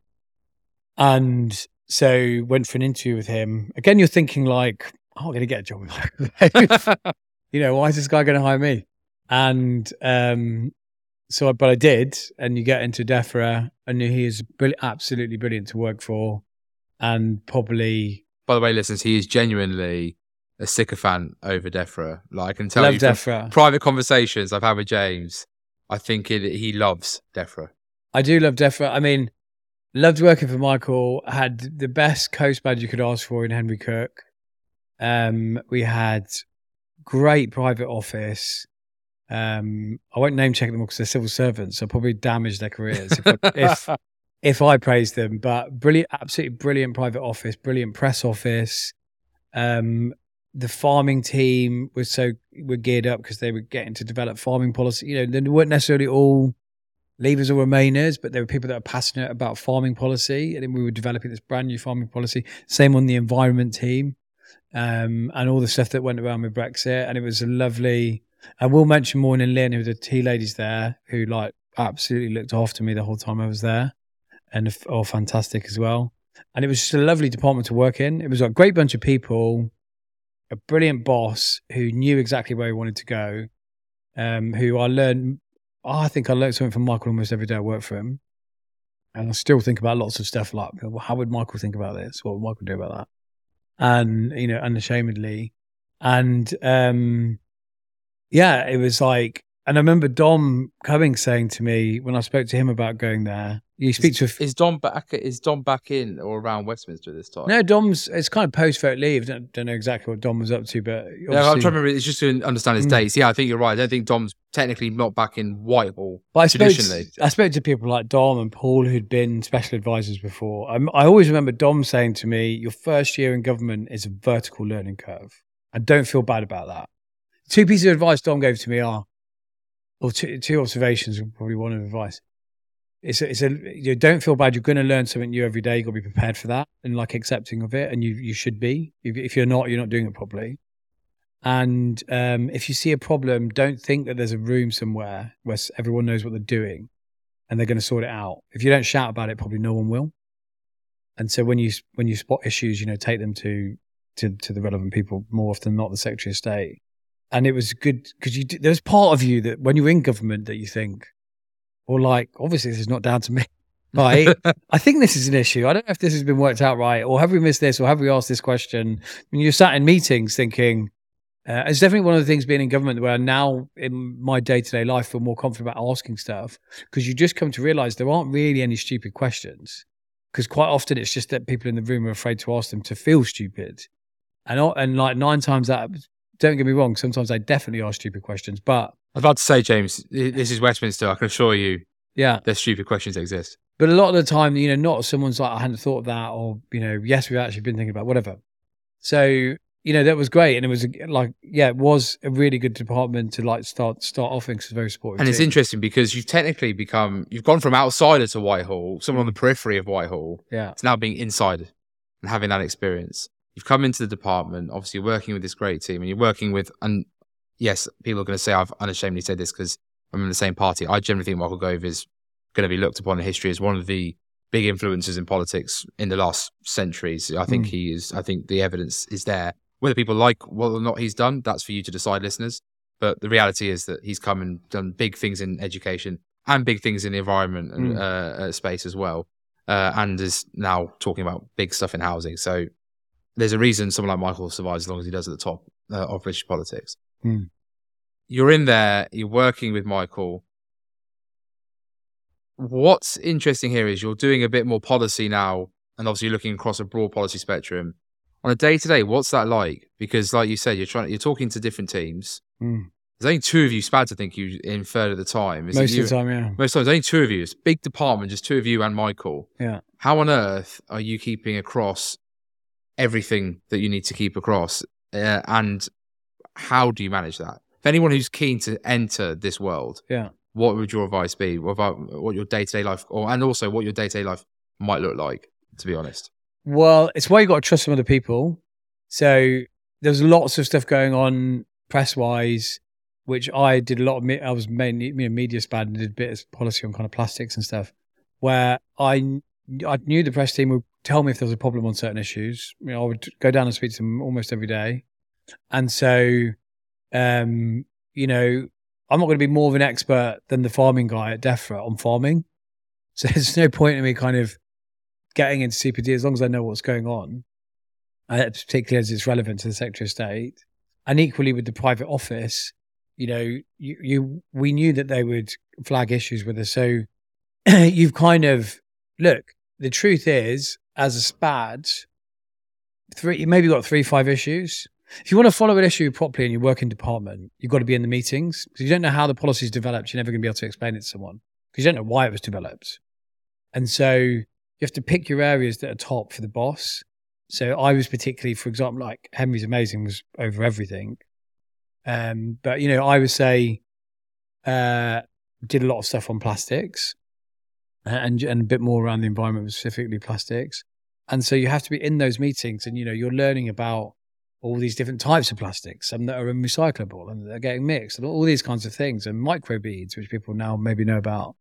Speaker 1: And so went for an interview with him. Again, you're thinking like, oh, I'm going to get a job with Michael. You know, why is this guy going to hire me? And um, so, but I did. And you get into DEFRA, and he is brilliant, absolutely brilliant to work for. And probably,
Speaker 2: by the way, listeners, he is genuinely a sycophant over DEFRA. Like I can tell
Speaker 1: love
Speaker 2: you from
Speaker 1: DEFRA.
Speaker 2: Private conversations I've had with James, I think it, he loves DEFRA.
Speaker 1: I do love DEFRA. I mean, loved working for Michael. Had the best coast badge you could ask for in Henry Cook. Um, we had great private office. Um, I won't name check them because they're civil servants, so I'll probably damage their careers if, I, if if I praise them. But brilliant, absolutely brilliant private office, brilliant press office. Um, the farming team was so were geared up because they were getting to develop farming policy. You know, they weren't necessarily all Leavers or Remainers, but there were people that were passionate about farming policy, and then we were developing this brand new farming policy. Same on the environment team, um, and all the stuff that went around with Brexit. And it was a lovely. And we'll mention Maureen and Lynn, who were the tea ladies there, who like absolutely looked after me the whole time I was there, and are fantastic as well. And it was just a lovely department to work in. It was a great bunch of people, a brilliant boss who knew exactly where he wanted to go, um, who I learned. Oh, I think I learned something from Michael almost every day I work for him. And I still think about lots of stuff like, well, how would Michael think about this? What would Michael do about that? and, you know, unashamedly. And, um, yeah, it was like, and I remember Dom Cummings saying to me when I spoke to him about going there, you speak
Speaker 2: is,
Speaker 1: to...
Speaker 2: Is Dom back, is Dom back in or around Westminster at this time?
Speaker 1: No, Dom's, it's kind of post-vote leave. Don't, don't know exactly what Dom was up to, but...
Speaker 2: Yeah, I'm trying to remember, it's just to understand his
Speaker 1: Mm.
Speaker 2: dates. Yeah, I think you're right. I don't think Dom's technically not back in Whitehall,
Speaker 1: But I spoke,
Speaker 2: traditionally.
Speaker 1: to, I spoke to people like Dom and Paul who'd been special advisors before. I, I always remember Dom saying to me, your first year in government is a vertical learning curve. I don't feel bad about that. Two pieces of advice Dom gave to me are, or two, two observations, probably one of advice. It's a, it's a, you don't feel bad. You're going to learn something new every day. You've got to be prepared for that and like accepting of it. And you you should be. If, if you're not, you're not doing it properly. And um, if you see a problem, don't think that there's a room somewhere where everyone knows what they're doing and they're going to sort it out. If you don't shout about it, probably no one will. And so when you when you spot issues, you know, take them to to, to the relevant people, more often than not the Secretary of State. And it was good because you there's part of you that when you're in government that you think, or like, obviously this is not down to me, right? I think this is an issue. I don't know if this has been worked out right, or have we missed this, or have we asked this question? When you're sat in meetings thinking, uh, it's definitely one of the things being in government where now in my day-to-day life I feel more confident about asking stuff, because you just come to realize there aren't really any stupid questions, because quite often it's just that people in the room are afraid to ask them to feel stupid. And, and like nine times out, don't get me wrong, sometimes I definitely ask stupid questions, but
Speaker 2: I was about to say, James, this is Westminster. I can assure you,
Speaker 1: yeah,
Speaker 2: there's stupid questions that exist.
Speaker 1: But a lot of the time, you know, not someone's like, I hadn't thought of that, or, you know, yes, we've actually been thinking about whatever. So, you know, that was great. And it was like, yeah, it was a really good department to like start start off in, because it's very supportive.
Speaker 2: And
Speaker 1: team.
Speaker 2: It's interesting because you've technically become, you've gone from outsider to Whitehall, someone on the periphery of Whitehall,
Speaker 1: yeah,
Speaker 2: to now being inside and having that experience. You've come into the department, obviously you're working with this great team, and you're working with, and yes, people are going to say I've unashamedly said this because I'm in the same party. I generally think Michael Gove is going to be looked upon in history as one of the big influences in politics in the last centuries. I think mm. he is, I think the evidence is there. Whether people like whether or not he's done, that's for you to decide, listeners. But the reality is that he's come and done big things in education and big things in the environment and mm. uh, uh, space as well. Uh, and is now talking about big stuff in housing. So there's a reason someone like Michael survives as long as he does at the top uh, of British politics.
Speaker 1: Mm.
Speaker 2: You're in there, you're working with Michael. What's interesting here is you're doing a bit more policy now, and obviously you're looking across a broad policy spectrum. On a day-to-day, what's that like? Because like you said, you're trying, you're talking to different teams.
Speaker 1: Mm.
Speaker 2: There's only two of you, Spads, I think you inferred at the time. Is
Speaker 1: most
Speaker 2: you,
Speaker 1: of the time, yeah.
Speaker 2: Most times, only two of you. It's a big department, just two of you and Michael.
Speaker 1: Yeah.
Speaker 2: How on earth are you keeping across everything that you need to keep across? Uh, and how do you manage that? For anyone who's keen to enter this world,
Speaker 1: yeah,
Speaker 2: what would your advice be? What about what your day-to-day life, or and also what your day-to-day life might look like, to be honest?
Speaker 1: Well, it's why you got to trust some other people. So there's lots of stuff going on press-wise, which I did a lot of. I was mainly you know, media spad and did a bit of policy on kind of plastics and stuff, where I I knew the press team would tell me if there was a problem on certain issues. You know, I would go down and speak to them almost every day, and so. Um, you know, I'm not going to be more of an expert than the farming guy at DEFRA on farming. So there's no point in me kind of getting into C P D as long as I know what's going on, uh, particularly as it's relevant to the Secretary of State. And equally with the private office, you know, you, you we knew that they would flag issues with us. So you've kind of, look, the truth is, as a SPAD, three, you maybe got three, five issues. If you want to follow an issue properly in your working department, you've got to be in the meetings, because you don't know how the policy's developed. You're never going to be able to explain it to someone because you don't know why it was developed. And so you have to pick your areas that are top for the boss. So I was particularly, for example, like Henry's Amazing was over everything. Um, but, you know, I would say uh, did a lot of stuff on plastics and, and a bit more around the environment, specifically plastics. And so you have to be in those meetings and, you know, you're learning about all these different types of plastics, some that are recyclable and they're getting mixed, and all these kinds of things, and microbeads, which people now maybe know about,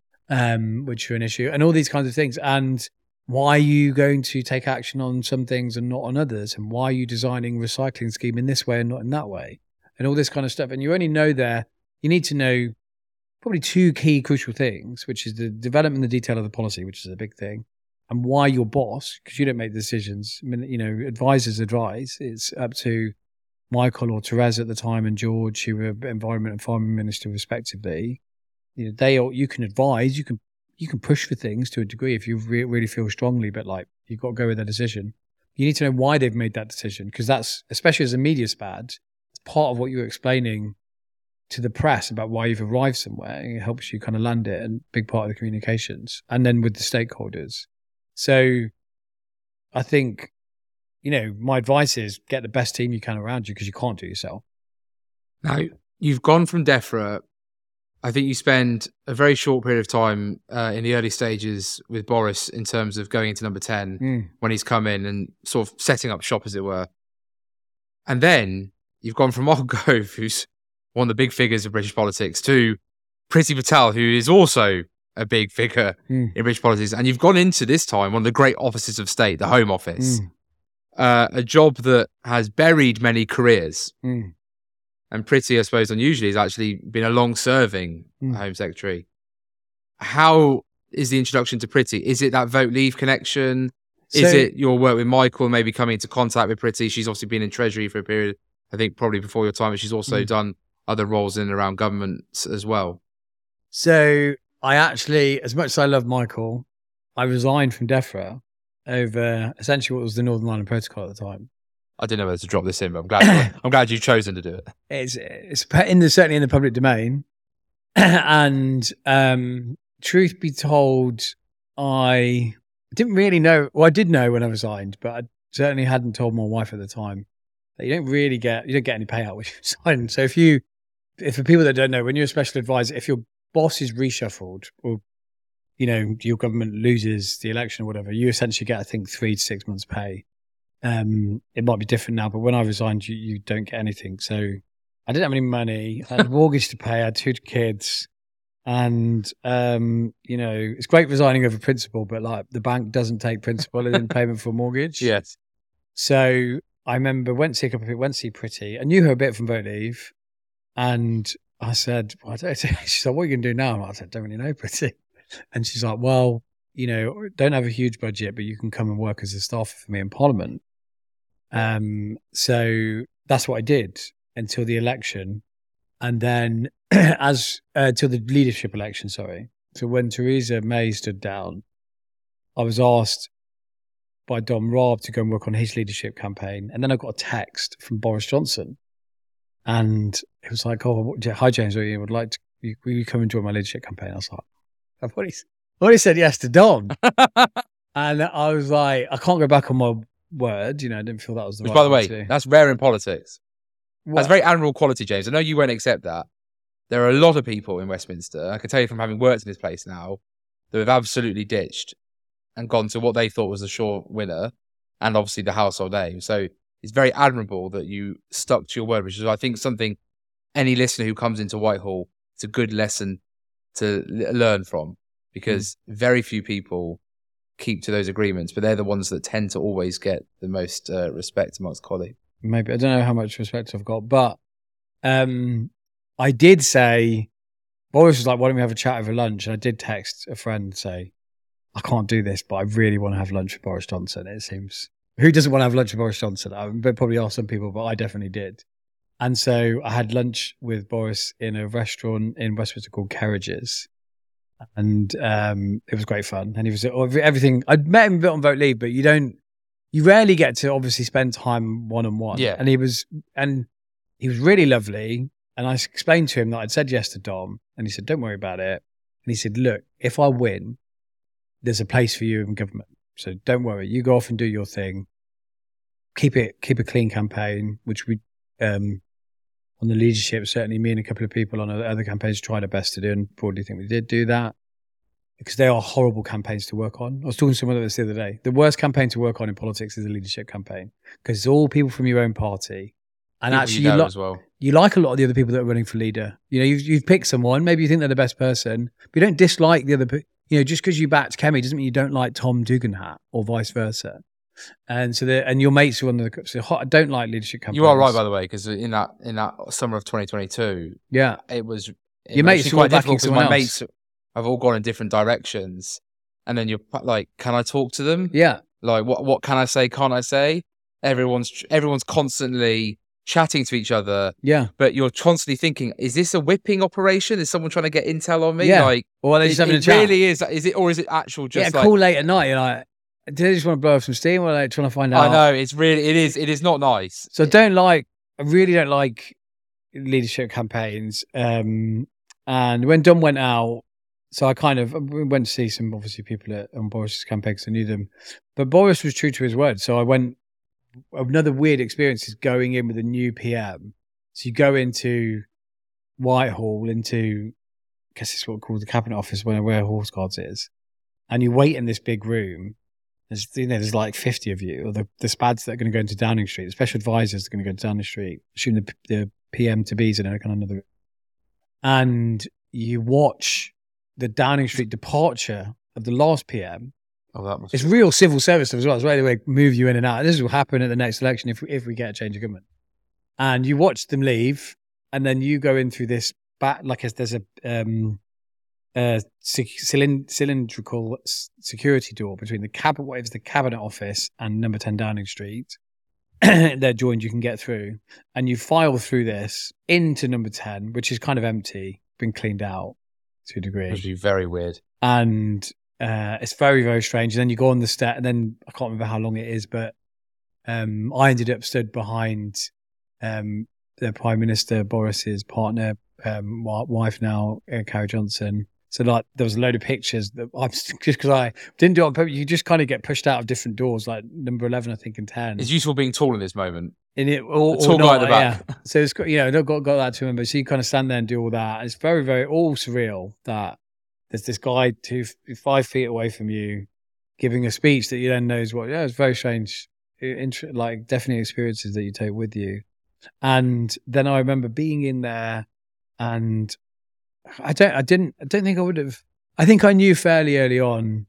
Speaker 1: um, which are an issue, and all these kinds of things. And why are you going to take action on some things and not on others? And why are you designing a recycling scheme in this way and not in that way? And all this kind of stuff. And you only know there, you need to know probably two key crucial things, which is the development and the detail of the policy, which is a big thing, and why your boss, because you don't make the decisions. I mean, you know, advisors advise. It's up to Michael or Therese at the time and George, who were Environment and Farming Minister respectively. You know, they you can advise, you can you can push for things to a degree if you re- really feel strongly, but like you've got to go with their decision. You need to know why they've made that decision, because that's, especially as a media spad, it's part of what you're explaining to the press about why you've arrived somewhere. It helps you kind of land it, and big part of the communications, and then with the stakeholders. So I think, you know, my advice is get the best team you can around you, because you can't do it yourself.
Speaker 2: Now, you've gone from DEFRA. I think you spend a very short period of time uh, in the early stages with Boris in terms of going into number ten
Speaker 1: Mm.
Speaker 2: when he's come in and sort of setting up shop, as it were. And then you've gone from Mark Gove, who's one of the big figures of British politics, to Priti Patel, who is also a big figure
Speaker 1: Mm.
Speaker 2: in British politics. And you've gone into this time one of the great offices of state, the Home Office,
Speaker 1: Mm.
Speaker 2: uh, a job that has buried many careers.
Speaker 1: Mm.
Speaker 2: And Priti, I suppose, unusually, has actually been a long-serving
Speaker 1: Mm.
Speaker 2: Home Secretary. How is the introduction to Priti? Is it that vote leave connection? Is
Speaker 1: So-
Speaker 2: it your work with Michael, maybe coming into contact with Priti? She's obviously been in Treasury for a period, I think probably before your time, but she's also
Speaker 1: Mm.
Speaker 2: done other roles in and around government as well.
Speaker 1: So I actually, as much as I love Michael, I resigned from DEFRA over essentially what was the Northern Ireland Protocol at the time.
Speaker 2: I didn't know whether to drop this in, but I'm glad I'm glad you've chosen to do it.
Speaker 1: It's it's in the, certainly in the public domain, and um, truth be told, I didn't really know. Well, I did know when I resigned, but I certainly hadn't told my wife at the time that you don't really get you don't get any payout when you resign. So if you, if for people that don't know, when you're a special advisor, if your boss is reshuffled or you know your government loses the election or whatever, you essentially get I think three to six months' pay. Um, it might be different now, but when I resigned, you, you don't get anything. So I didn't have any money. I had a mortgage to pay. I had two kids. And, um, you know, it's great resigning over principal, but like the bank doesn't take principal in payment for a mortgage.
Speaker 2: Yes.
Speaker 1: So I remember went to see a couple of people, went to see Priti. I knew her a bit from Vote Leave. And I said, well, I don't, she said, what are you going to do now? And I said, don't really know, Priti. And she's like, well, you know, don't have a huge budget, but you can come and work as a staffer for me in Parliament. Um, so that's what I did until the election. And then as, uh, till the leadership election, sorry. So when Theresa May stood down, I was asked by Dom Raab to go and work on his leadership campaign. And then I got a text from Boris Johnson. And it was like, oh, hi, James, I would like to, will you come and join my leadership campaign? I was like, I've already, I've already said yes to Dom. And I was like, I can't go back on my word. You know, I didn't feel that was the
Speaker 2: Which,
Speaker 1: right
Speaker 2: by the way,
Speaker 1: thing to do.
Speaker 2: that's rare in politics.
Speaker 1: What?
Speaker 2: That's very admirable quality, James. I know you won't accept that. There are a lot of people in Westminster, I can tell you from having worked in this place now, that have absolutely ditched and gone to what they thought was the sure winner, and obviously the household name. So it's very admirable that you stuck to your word, which is, I think, something any listener who comes into Whitehall, it's a good lesson to l- learn from, because mm. very few people keep to those agreements, but they're the ones that tend to always get the most uh, respect amongst colleagues.
Speaker 1: Maybe. I don't know how much respect I've got, but um, I did say, Boris was like, why don't we have a chat over lunch? And I did text a friend and say, I can't do this, but I really want to have lunch with Boris Johnson. It seems, who doesn't want to have lunch with Boris Johnson? I probably are some people, but I definitely did. And so I had lunch with Boris in a restaurant in Westminster called Kerridge's. And um, it was great fun. And he was everything. I'd met him a bit on Vote Leave, but you don't, you rarely get to obviously spend time one on one.
Speaker 2: Yeah.
Speaker 1: And he was, and he was really lovely. And I explained to him that I'd said yes to Dom. And he said, don't worry about it. And he said, look, if I win, there's a place for you in government. So don't worry. You go off and do your thing. Keep it, keep a clean campaign, which we, um, on the leadership, certainly me and a couple of people on other campaigns tried our best to do, and broadly think we did do that, because they are horrible campaigns to work on. I was talking to someone about this the other day. The worst campaign to work on in politics is a leadership campaign, because it's all people from your own party. And
Speaker 2: People
Speaker 1: actually,
Speaker 2: you, know
Speaker 1: you, li-
Speaker 2: as well.
Speaker 1: you like a lot of the other people that are running for leader. You know, you've, you've picked someone, maybe you think they're the best person, but you don't dislike the other pe- You know, just because you backed Kemi doesn't mean you don't like Tom Duganhat, or vice versa. And so, the, and your mates who are on the so I don't like leadership campaigns.
Speaker 2: You are right, by the way, because in that in that summer of twenty twenty-two,
Speaker 1: yeah,
Speaker 2: it was it
Speaker 1: your mates who
Speaker 2: quite
Speaker 1: are backing
Speaker 2: difficult because my
Speaker 1: someone
Speaker 2: mates
Speaker 1: else.
Speaker 2: have all gone in different directions, and then you're like, can I talk to them?
Speaker 1: Yeah.
Speaker 2: Like, what what can I say? Can't I say? Everyone's everyone's constantly chatting to each other.
Speaker 1: Yeah.
Speaker 2: But you're constantly thinking, is this a whipping operation? Is someone trying to get intel on me?
Speaker 1: Yeah.
Speaker 2: Like,
Speaker 1: or are they just
Speaker 2: it,
Speaker 1: having
Speaker 2: it
Speaker 1: a chat?
Speaker 2: really is. Is it, or is it actual just
Speaker 1: yeah,
Speaker 2: like...
Speaker 1: cool late at night, you're like, do they just want to blow off some steam, or are they trying to find out?
Speaker 2: I know, it's really, it is, it is not nice.
Speaker 1: So I don't like, I really don't like leadership campaigns. Um, and when Dom went out, so I kind of we went to see some, obviously, people at, on Boris's campaign because I knew them. But Boris was true to his word. So I went, another weird experience is going in with a new P M. So you go into Whitehall, into, I guess it's what we call the Cabinet Office, where, where Horse Guards is. And you wait in this big room. There's, you know, there's like fifty of you, or the, the spads that are going to go into Downing Street, the special advisors that are going to go to Downing Street, assuming the, the P M to B's in a kind of another room. And you watch the Downing Street departure of the last P M.
Speaker 2: Oh, that must
Speaker 1: It's real civil service stuff as well. It's where they move you in and out. This will happen at the next election if if we get a change of government. And you watch them leave, and then you go in through this back, like a, there's a um, uh, cylind- cylindrical security door between the cabinet, what is the Cabinet Office, and number ten Downing Street. They're joined, you can get through, and you file through this into number ten, which is kind of empty, been cleaned out to a degree.
Speaker 2: It'd be very weird.
Speaker 1: And uh, it's very, very strange. And then you go on the step, and then I can't remember how long it is, but um, I ended up stood behind um, the Prime Minister, Boris's partner, um, wife now, uh, Carrie Johnson. So like there was a load of pictures that I'm just because I didn't do it on purpose. You just kind of get pushed out of different doors, like number eleven, I think, and ten.
Speaker 2: It's useful being tall in this moment.
Speaker 1: In it, or,
Speaker 2: a tall
Speaker 1: or
Speaker 2: guy
Speaker 1: not,
Speaker 2: at the back.
Speaker 1: Yeah. So it's got, you know, got got that to remember. So you kind of stand there and do all that. It's very, very all surreal that there's this guy two five feet away from you giving a speech that you then knows what. Yeah, it's very strange. It, like definitely experiences that you take with you. And then I remember being in there, and I don't, I didn't, I don't think I would have. I think I knew fairly early on.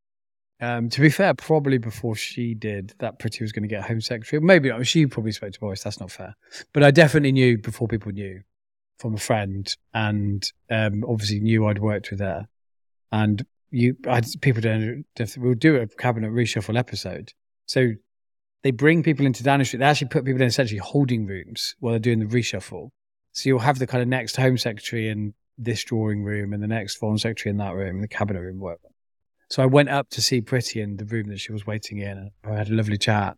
Speaker 1: Um, to be fair, probably before she did, that Priti was going to get Home Secretary. Maybe not. She probably spoke to Boris. That's not fair. But I definitely knew before people knew from a friend, and um, obviously knew I'd worked with her. And you, I, people don't. We'll do a cabinet reshuffle episode. So they bring people into Downing Street. They actually put people in essentially holding rooms while they're doing the reshuffle. So you'll have the kind of next Home Secretary in this drawing room, and the next Foreign Secretary in that room, the cabinet room, whatever. So I went up to see Priti in the room that she was waiting in, and I had a lovely chat.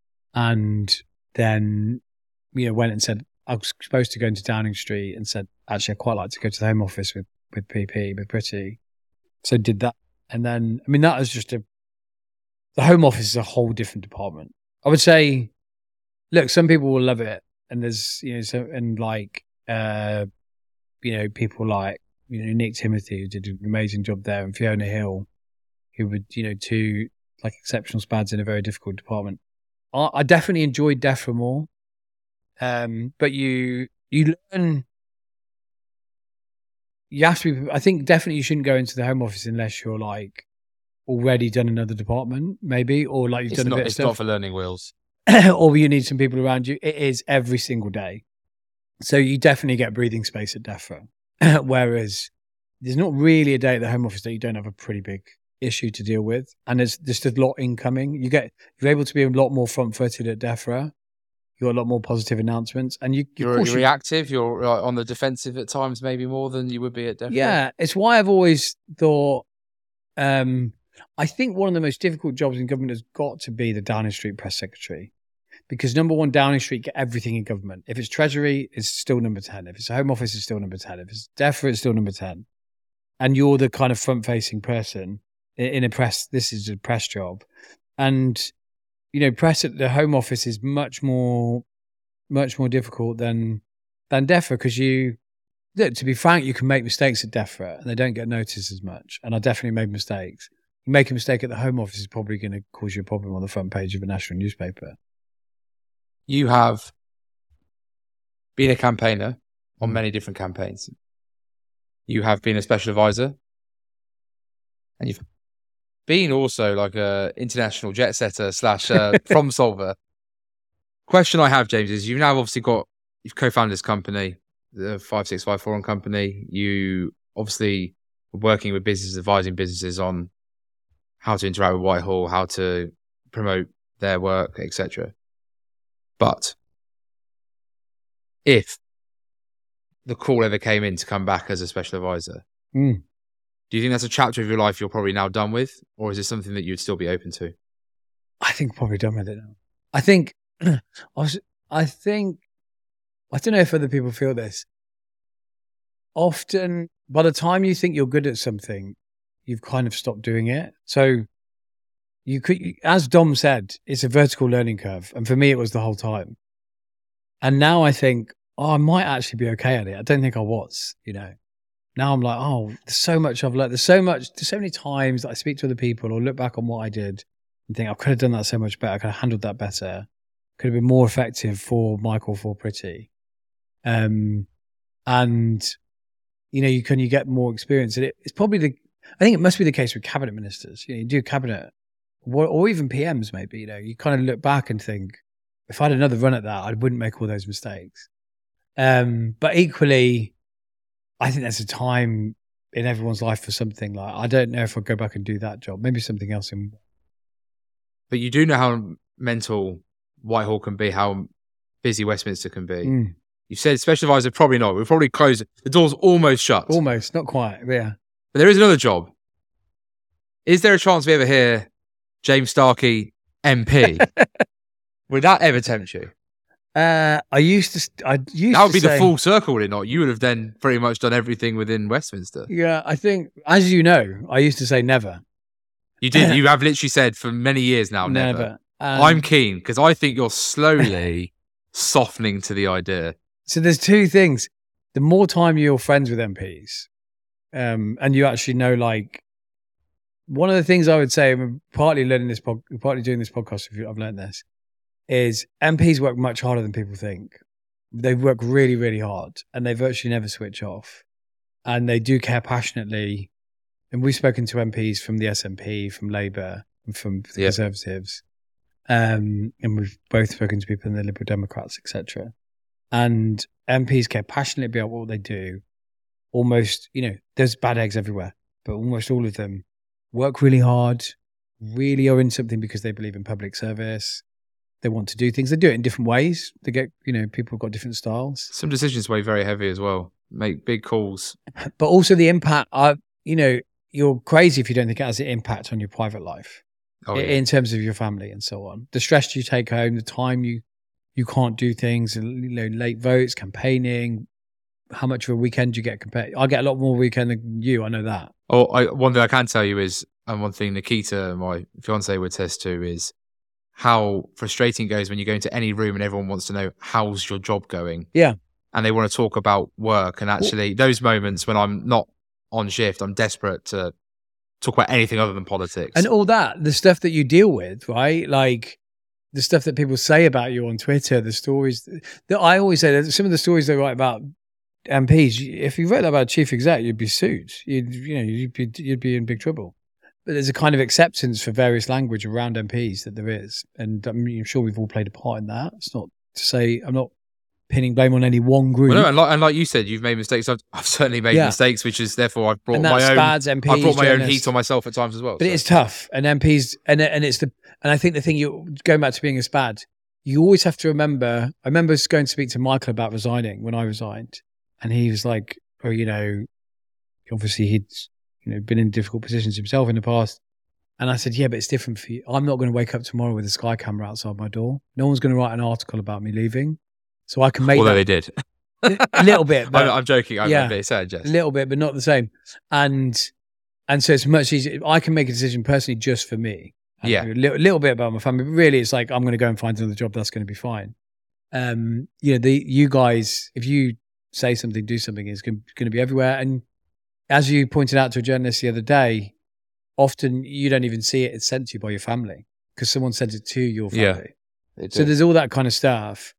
Speaker 1: And then, you know, went and said, I was supposed to go into Downing Street, and said, actually, I'd quite like to go to the Home Office with, with P P, with Priti. So did that. And then, I mean, that was just a, the Home Office is a whole different department. I would say, look, some people will love it. And there's, you know, so, and like, uh, you know, people like, you know, Nick Timothy, who did an amazing job there, and Fiona Hill, who would, you know, two like exceptional spads in a very difficult department. I, I definitely enjoyed DEFRA more. Um, but you, you learn, you have to be, I think definitely you shouldn't go into the Home Office unless you're like already done another department, maybe, or like you've
Speaker 2: It's
Speaker 1: done
Speaker 2: not,
Speaker 1: a bit of
Speaker 2: it's
Speaker 1: stuff.
Speaker 2: not for learning wheels.
Speaker 1: Or you need some people around you. It is every single day. So you definitely get breathing space at DEFRA. Whereas there's not really a day at the Home Office that you don't have a pretty big issue to deal with. And there's just a lot incoming. You get, you're able to be a lot more front footed at DEFRA. You got a lot more positive announcents. And you,
Speaker 2: You're,
Speaker 1: you're
Speaker 2: you're reactive. You're uh, on the defensive at times, maybe more than you would be at DEFRA.
Speaker 1: Yeah. It's why I've always thought, um, I think one of the most difficult jobs in government has got to be the Downing Street Press Secretary. Because number one, Downing Street get everything in government. If it's Treasury, it's still number ten. If it's a Home Office, it's still number ten. If it's DEFRA, it's still number ten. And you're the kind of front-facing person in a press. This is a press job. And, you know, press at the Home Office is much more, much more difficult than, than DEFRA, because you, look, to be frank, you can make mistakes at DEFRA and they don't get noticed as much. And I definitely made mistakes. You make a mistake at the Home Office is probably going to cause you a problem on the front page of a national newspaper.
Speaker 2: You have been a campaigner on many different campaigns. You have been a special advisor, and you've been also like a international jet setter slash uh, problem solver. Question I have, James, is you've now obviously got, you've co-founded this company, the five six five Forum Company. You obviously are working with businesses, advising businesses on how to interact with Whitehall, how to promote their work, et cetera. But if the call ever came in to come back as a special advisor,
Speaker 1: Mm.
Speaker 2: do you think that's a chapter of your life you're probably now done with? Or is it something that you'd still be open to?
Speaker 1: I think I'm probably done with it now. I think, I was, I think, I don't know if other people feel this. Often, by the time you think you're good at something, you've kind of stopped doing it. So you could, as Dom said, it's a vertical learning curve. And for me, it was the whole time. And now I think, oh, I might actually be okay at it. I don't think I was, you know. Now I'm like, oh, there's so much I've learned. There's so much, there's so many times that I speak to other people or look back on what I did and think I could have done that so much better. I could have handled that better. Could have been more effective for Michael, for Pretty. Um, and, you know, you can, you get more experience. And it, it's probably the, I think it must be the case with cabinet ministers. You know, you do cabinet or, or even P Ms maybe, you know, you kind of look back and think, if I had another run at that, I wouldn't make all those mistakes. Um, but equally, I think there's a time in everyone's life for something. Like, I don't know if I'll go back and do that job. Maybe something else. In.
Speaker 2: But you do know how mental Whitehall can be, how busy Westminster can be.
Speaker 1: Mm.
Speaker 2: You said special advisor, probably not. We'll probably close it. The door's almost shut.
Speaker 1: Almost, not quite, yeah.
Speaker 2: But there is another job. Is there a chance we ever hear James Starkey, M P? Would that ever tempt you?
Speaker 1: Uh, I used to. I used
Speaker 2: that would
Speaker 1: to
Speaker 2: be
Speaker 1: say,
Speaker 2: the full circle, would it not? You would have then pretty much done everything within Westminster.
Speaker 1: Yeah, I think, as you know, I used to say never.
Speaker 2: You did. You have literally said for many years now, never.
Speaker 1: Never. Um,
Speaker 2: I'm keen because I think you're slowly softening to the idea.
Speaker 1: So there's two things. The more time you're friends with M Ps, um, and you actually know, like, one of the things I would say, I'm partly learning this, pod, partly doing this podcast, if I've learned this, is M Ps work much harder than people think. They work really, really hard, and they virtually never switch off. And they do care passionately. And we've spoken to M Ps from the S N P, from Labour, and from the
Speaker 2: yep.
Speaker 1: Conservatives. Um, and we've both spoken to people in the Liberal Democrats, et cetera. And M Ps care passionately about what they do. Almost, you know, there's bad eggs everywhere, but almost all of them work really hard, really are in something because they believe in public service. They want to do things. They do it in different ways. They get, you know, people have got different styles.
Speaker 2: Some decisions weigh very heavy as well. Make big calls.
Speaker 1: But also the impact, uh, you know, you're crazy if you don't think it has an impact on your private life.
Speaker 2: Oh, yeah.
Speaker 1: In terms of your family and so on. The stress you take home, the time you you can't do things, you know, late votes, campaigning, how much of a weekend you get compared. I get a lot more weekend than you, I know that.
Speaker 2: Oh, I, one thing I can tell you is, and one thing Nikita, my fiance, would attest to is how frustrating it goes when you go into any room and everyone wants to know, how's your job going?
Speaker 1: Yeah.
Speaker 2: And they want to talk about work. And actually, well, those moments when I'm not on shift, I'm desperate to talk about anything other than politics.
Speaker 1: And all that, the stuff that you deal with, right? Like the stuff that people say about you on Twitter, the stories that I always say, that some of the stories they write about M Ps, if you wrote that about a chief exec, you'd be sued. You'd, you know, you'd be, you'd be in big trouble. But there's a kind of acceptance for various language around M Ps that there is. And I'm sure we've all played a part in that. It's not to say, I'm not pinning blame on any one group.
Speaker 2: Well, no, and, like, and like you said, you've made mistakes. I've, I've certainly made yeah. mistakes, which is therefore I've brought my own.
Speaker 1: M Ps,
Speaker 2: I've brought my
Speaker 1: journalists.
Speaker 2: own heat on myself at times as well.
Speaker 1: But
Speaker 2: so.
Speaker 1: It's tough, and M Ps, and and it's the, and I think the thing you going back to being a SPAD, you always have to remember. I remember going to speak to Michael about resigning when I resigned, and he was like, "Oh, you know, obviously he'd you know been in difficult positions himself in the past." And I said, yeah, but it's different for you. I'm not going to wake up tomorrow with a Sky camera outside my door. No one's going to write an article about me leaving. So I can make
Speaker 2: Although
Speaker 1: that.
Speaker 2: they did.
Speaker 1: A little bit. But,
Speaker 2: I'm, I'm joking. I'm
Speaker 1: yeah,
Speaker 2: a bit sad, Jess.
Speaker 1: A little bit, but not the same. And and so it's much easier. I can make a decision personally just for me. And
Speaker 2: yeah.
Speaker 1: A little, little bit about my family. But really, it's like, I'm going to go and find another job. That's going to be fine. Um, you know, the you guys, if you say something, do something, it's going, going to be everywhere. And as you pointed out to a journalist the other day, often you don't even see it. It's sent to you by your family because someone sent it to your family.
Speaker 2: Yeah,
Speaker 1: so there's all that kind of stuff.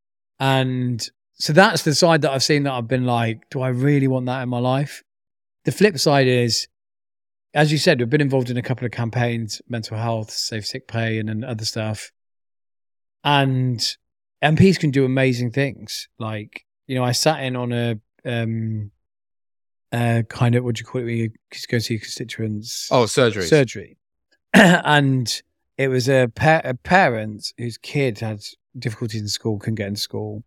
Speaker 1: And so that's the side that I've seen that I've been like, do I really want that in my life? The flip side is, as you said, we've been involved in a couple of campaigns, mental health, safe sick pay, and, and other stuff. And M Ps can do amazing things. Like, you know, I sat in on a, um, Uh, kind of, what do you call it when you go see your constituents?
Speaker 2: Oh, surgery.
Speaker 1: Surgery. and it was a, pa- a parent whose kid had difficulties in school, couldn't get into school,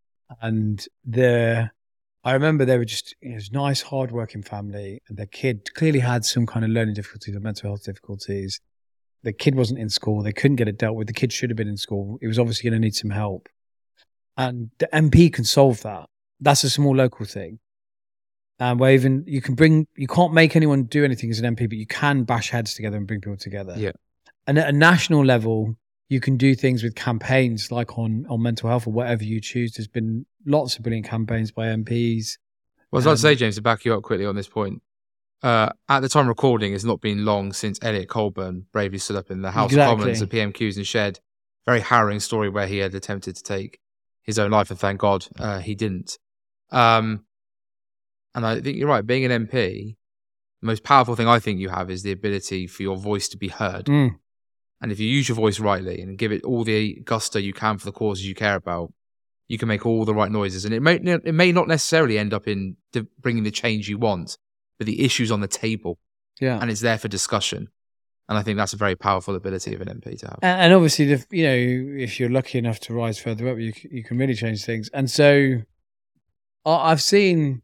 Speaker 1: and the I remember they were just you know, it was a nice, hard-working family, and their kid clearly had some kind of learning difficulties or mental health difficulties. The kid wasn't in school; they couldn't get it dealt with. The kid should have been in school. It was obviously going to need some help, and the M P can solve that. That's a small local thing. Um, where even you can bring, you can't make anyone do anything as an M P, but you can bash heads together and bring people together.
Speaker 2: Yeah.
Speaker 1: And at a national level, you can do things with campaigns like on, on mental health or whatever you choose. There's been lots of brilliant campaigns by M Ps.
Speaker 2: Well, I was
Speaker 1: um,
Speaker 2: about to say, James, to back you up quickly on this point, uh, at the time of recording, it's not been long since Elliot Colburn bravely stood up in the House
Speaker 1: Exactly.
Speaker 2: of Commons at P M Qs and shared a very harrowing story where he had attempted to take his own life, and thank God uh, he didn't. Um, and I think you're right, being an M P, the most powerful thing I think you have is the ability for your voice to be heard.
Speaker 1: Mm.
Speaker 2: And if you use your voice rightly and give it all the gusto you can for the causes you care about, you can make all the right noises. And it may it may not necessarily end up in de- bringing the change you want, but the issue's on the table.
Speaker 1: Yeah.
Speaker 2: And it's there for discussion. And I think that's a very powerful ability of an M P to have.
Speaker 1: And, and obviously, the, you know, if you're lucky enough to rise further up, you c- you can really change things. And so I- I've seen,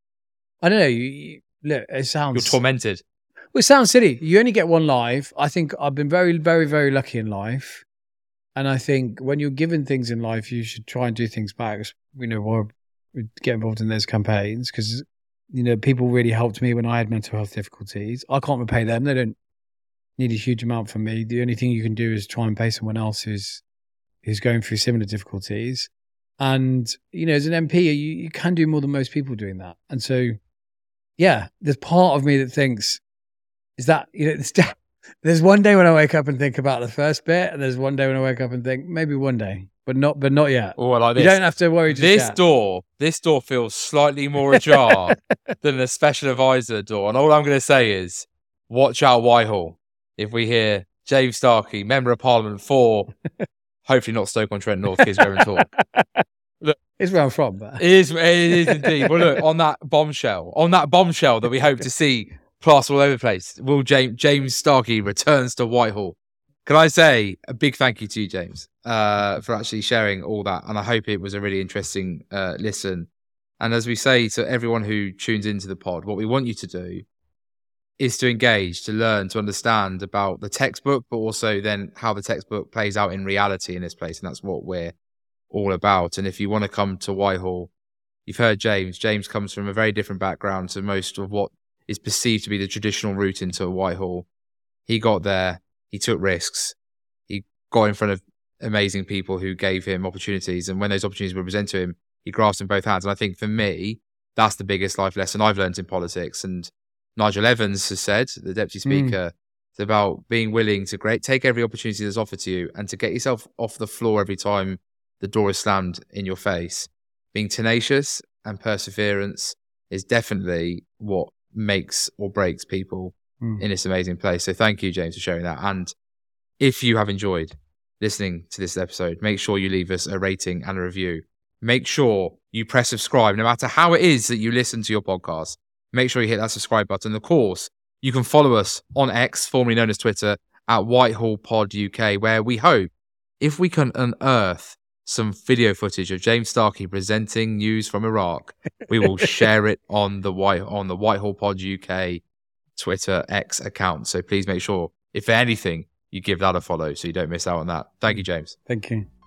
Speaker 1: I don't know, you, you, look, it sounds...
Speaker 2: You're tormented.
Speaker 1: Well, it sounds silly. You only get one life. I think I've been very, very, very lucky in life. And I think when you're given things in life, you should try and do things back. You know, or get involved in those campaigns because, you know, people really helped me when I had mental health difficulties. I can't repay them. They don't need a huge amount from me. The only thing you can do is try and pay someone else who's, who's going through similar difficulties. And, you know, as an M P, you, you can do more than most people doing that. And so, yeah, there's part of me that thinks, is that, you know, it's, there's one day when I wake up and think about the first bit, and there's one day when I wake up and think, maybe one day, but not but not yet.
Speaker 2: Oh, I like this.
Speaker 1: You don't have to worry just
Speaker 2: This
Speaker 1: yet.
Speaker 2: door, this door feels slightly more ajar than the special advisor door. And all I'm going to say is, watch out Whitehall. If we hear James Starkey, Member of Parliament for, hopefully not Stoke-on-Trent North, kids go and talk. Look,
Speaker 1: it's where I'm from. But.
Speaker 2: It is, it is indeed. Well, look, on that bombshell, on that bombshell that we hope to see plastered all over the place, will James, James Starkey returns to Whitehall. Can I say a big thank you to you, James, uh, for actually sharing all that. And I hope it was a really interesting uh, listen. And as we say to everyone who tunes into the pod, what we want you to do is to engage, to learn, to understand about the textbook, but also then how the textbook plays out in reality in this place. And that's what we're all about. And if you want to come to Whitehall, you've heard James. James comes from a very different background to most of what is perceived to be the traditional route into Whitehall. He got there, he took risks, he got in front of amazing people who gave him opportunities, and when those opportunities were presented to him, he grasped in both hands. And I think for me, that's the biggest life lesson I've learned in politics. And Nigel Evans has said, the Deputy Speaker, mm. it's about being willing to great, take every opportunity that's offered to you and to get yourself off the floor every time the door is slammed in your face. Being tenacious and perseverance is definitely what makes or breaks people mm. in this amazing place. So thank you, James, for sharing that. And if you have enjoyed listening to this episode, make sure you leave us a rating and a review. Make sure you press subscribe, no matter how it is that you listen to your podcast. Make sure you hit that subscribe button. Of course, you can follow us on X, formerly known as Twitter, at Whitehall Pod U K, where we hope, if we can unearth some video footage of James Starkey presenting news from Iraq, we will share it on the White on the Whitehall Pod U K Twitter X account. So please make sure, if anything, you give that a follow so you don't miss out on that. Thank you, James.
Speaker 1: Thank you.